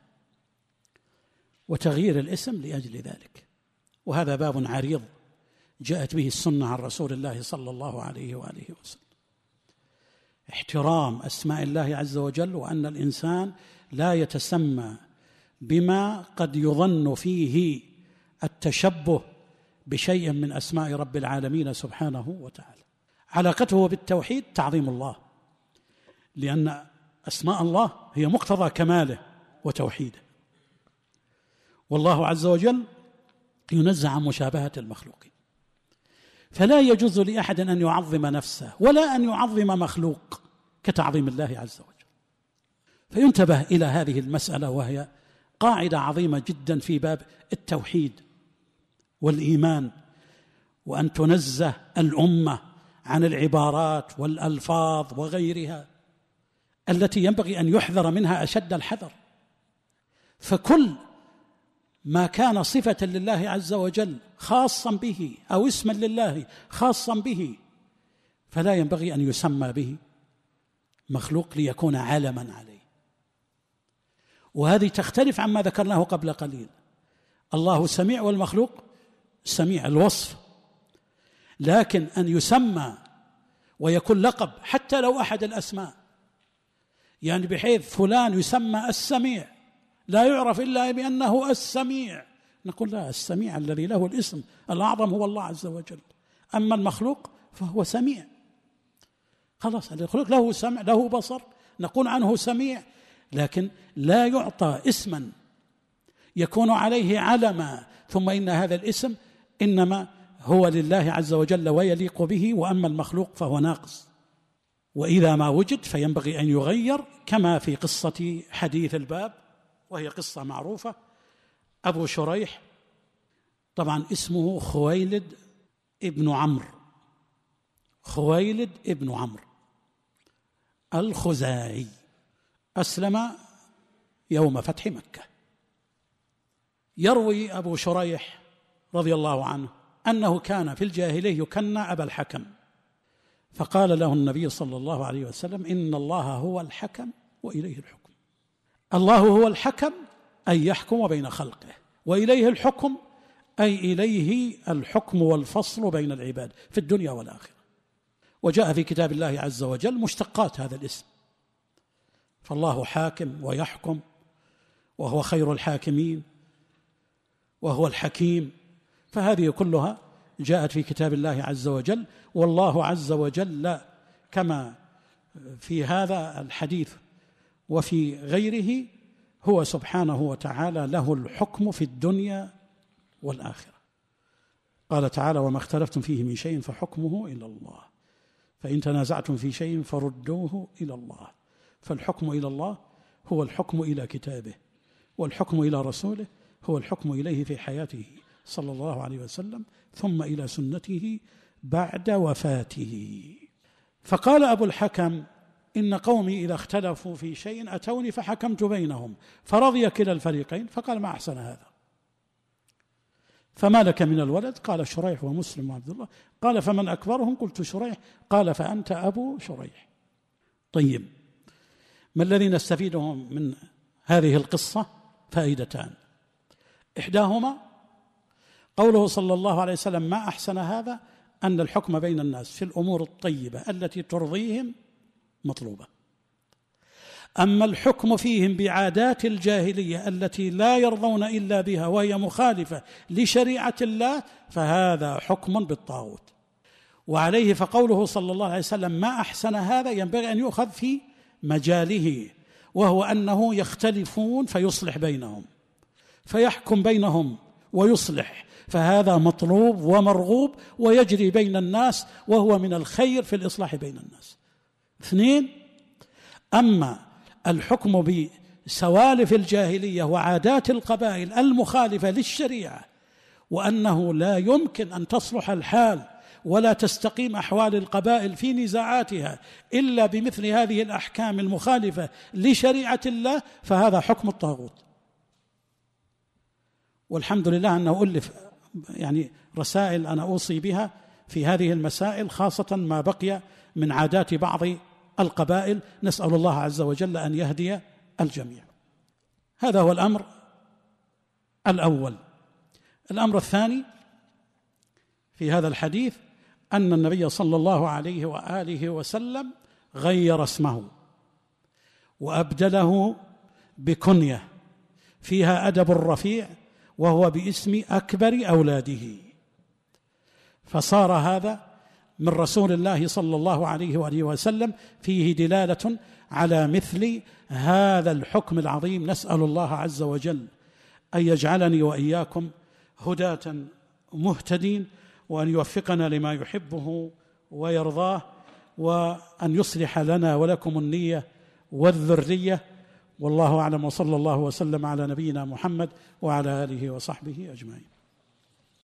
وتغيير الاسم لأجل ذلك، وهذا باب عريض جاءت به السنة عن رسول الله صلى الله عليه وآله وسلم. احترام أسماء الله عز وجل، وأن الإنسان لا يتسمى بما قد يظن فيه التشبه بشيء من أسماء رب العالمين سبحانه وتعالى. علاقته بالتوحيد تعظيم الله، لأن أسماء الله هي مقتضى كماله وتوحيده، والله عز وجل ينزع عن مشابهة المخلوقين، فلا يجوز لأحد أن يعظم نفسه ولا أن يعظم مخلوق كتعظيم الله عز وجل. فينتبه إلى هذه المسألة، وهي قاعدة عظيمة جدا في باب التوحيد والإيمان، وأن تنزه الأمة عن العبارات والألفاظ وغيرها التي ينبغي أن يحذر منها أشد الحذر. فكل ما كان صفة لله عز وجل خاصا به أو اسما لله خاصا به فلا ينبغي أن يسمى به مخلوق ليكون علما عليه. وهذه تختلف عما ذكرناه قبل قليل. الله سميع والمخلوق سميع الوصف، لكن أن يسمى ويكون لقب حتى لو أحد الأسماء، يعني بحيث فلان يسمى السميع لا يعرف إلا بأنه السميع، نقول لا، السميع الذي له الاسم الأعظم هو الله عز وجل، أما المخلوق فهو سميع خلاص. المخلوق له سمع له بصر، نقول عنه سميع، لكن لا يعطى اسما يكون عليه علما ثم إن هذا الاسم إنما هو لله عز وجل ويليق به، وأما المخلوق فهو ناقص. وإذا ما وجد فينبغي أن يغير، كما في قصة حديث الباب، وهي قصة معروفة. أبو شريح طبعا اسمه خويلد ابن عمرو، خويلد ابن عمرو الخزاعي، أسلم يوم فتح مكة. يروي أبو شريح رضي الله عنه أنه كان في الجاهلية يكنى أبا الحكم، فقال له النبي صلى الله عليه وسلم: إن الله هو الحكم وإليه الحكم. الله هو الحكم أي يحكم بين خلقه، وإليه الحكم أي إليه الحكم والفصل بين العباد في الدنيا والآخرة. وجاء في كتاب الله عز وجل مشتقات هذا الاسم، فالله حاكم ويحكم، وهو خير الحاكمين، وهو الحكيم، فهذه كلها جاءت في كتاب الله عز وجل. والله عز وجل كما في هذا الحديث وفي غيره هو سبحانه وتعالى له الحكم في الدنيا والآخرة. قال تعالى: وما اختلفتم فيه من شيء فحكمه إلى الله، فإن تنازعتم في شيء فردوه إلى الله. فالحكم إلى الله هو الحكم إلى كتابه، والحكم إلى رسوله هو الحكم إليه في حياته صلى الله عليه وسلم، ثم إلى سنته بعد وفاته. فقال أبو الحكم: إن قومي إذا اختلفوا في شيء أتوني فحكمت بينهم فرضي كلا الفريقين، فقال: ما أحسن هذا. فما لك من الولد؟ قال: شريح ومسلم وعبد الله. قال: فمن أكبرهم؟ قلت: شريح. قال: فأنت أبو شريح. طيب، ما الذي نستفيده من هذه القصة؟ فائدتان. إحداهما قوله صلى الله عليه وسلم: ما أحسن هذا، أن الحكم بين الناس في الأمور الطيبة التي ترضيهم مطلوبة، أما الحكم فيهم بعادات الجاهلية التي لا يرضون إلا بها وهي مخالفة لشريعة الله فهذا حكم بالطاغوت. وعليه فقوله صلى الله عليه وسلم: ما أحسن هذا، ينبغي أن يؤخذ في مجاله، وهو أنه يختلفون فيصلح بينهم، فيحكم بينهم ويصلح، فهذا مطلوب ومرغوب ويجري بين الناس، وهو من الخير في الإصلاح بين الناس. اثنين: أما الحكم بسوالف الجاهلية وعادات القبائل المخالفة للشريعة، وأنه لا يمكن أن تصلح الحال ولا تستقيم أحوال القبائل في نزاعاتها إلا بمثل هذه الأحكام المخالفة لشريعة الله، فهذا حكم الطاغوت. والحمد لله أنه ألف يعني رسائل أنا أوصي بها في هذه المسائل، خاصة ما بقي من عادات بعض القبائل، نسأل الله عز وجل أن يهدي الجميع. هذا هو الأمر الأول. الأمر الثاني في هذا الحديث أن النبي صلى الله عليه وآله وسلم غير اسمه وأبدله بكنية فيها أدب رفيع، وهو باسم أكبر أولاده، فصار هذا من رسول الله صلى الله عليه وآله وسلم فيه دلالة على مثل هذا الحكم العظيم. نسأل الله عز وجل أن يجعلني وإياكم هداة مهتدين، وأن يوفقنا لما يحبه ويرضاه، وأن يصلح لنا ولكم النية والذرية. والله أعلم، وصلى الله وسلم على نبينا محمد وعلى آله وصحبه أجمعين.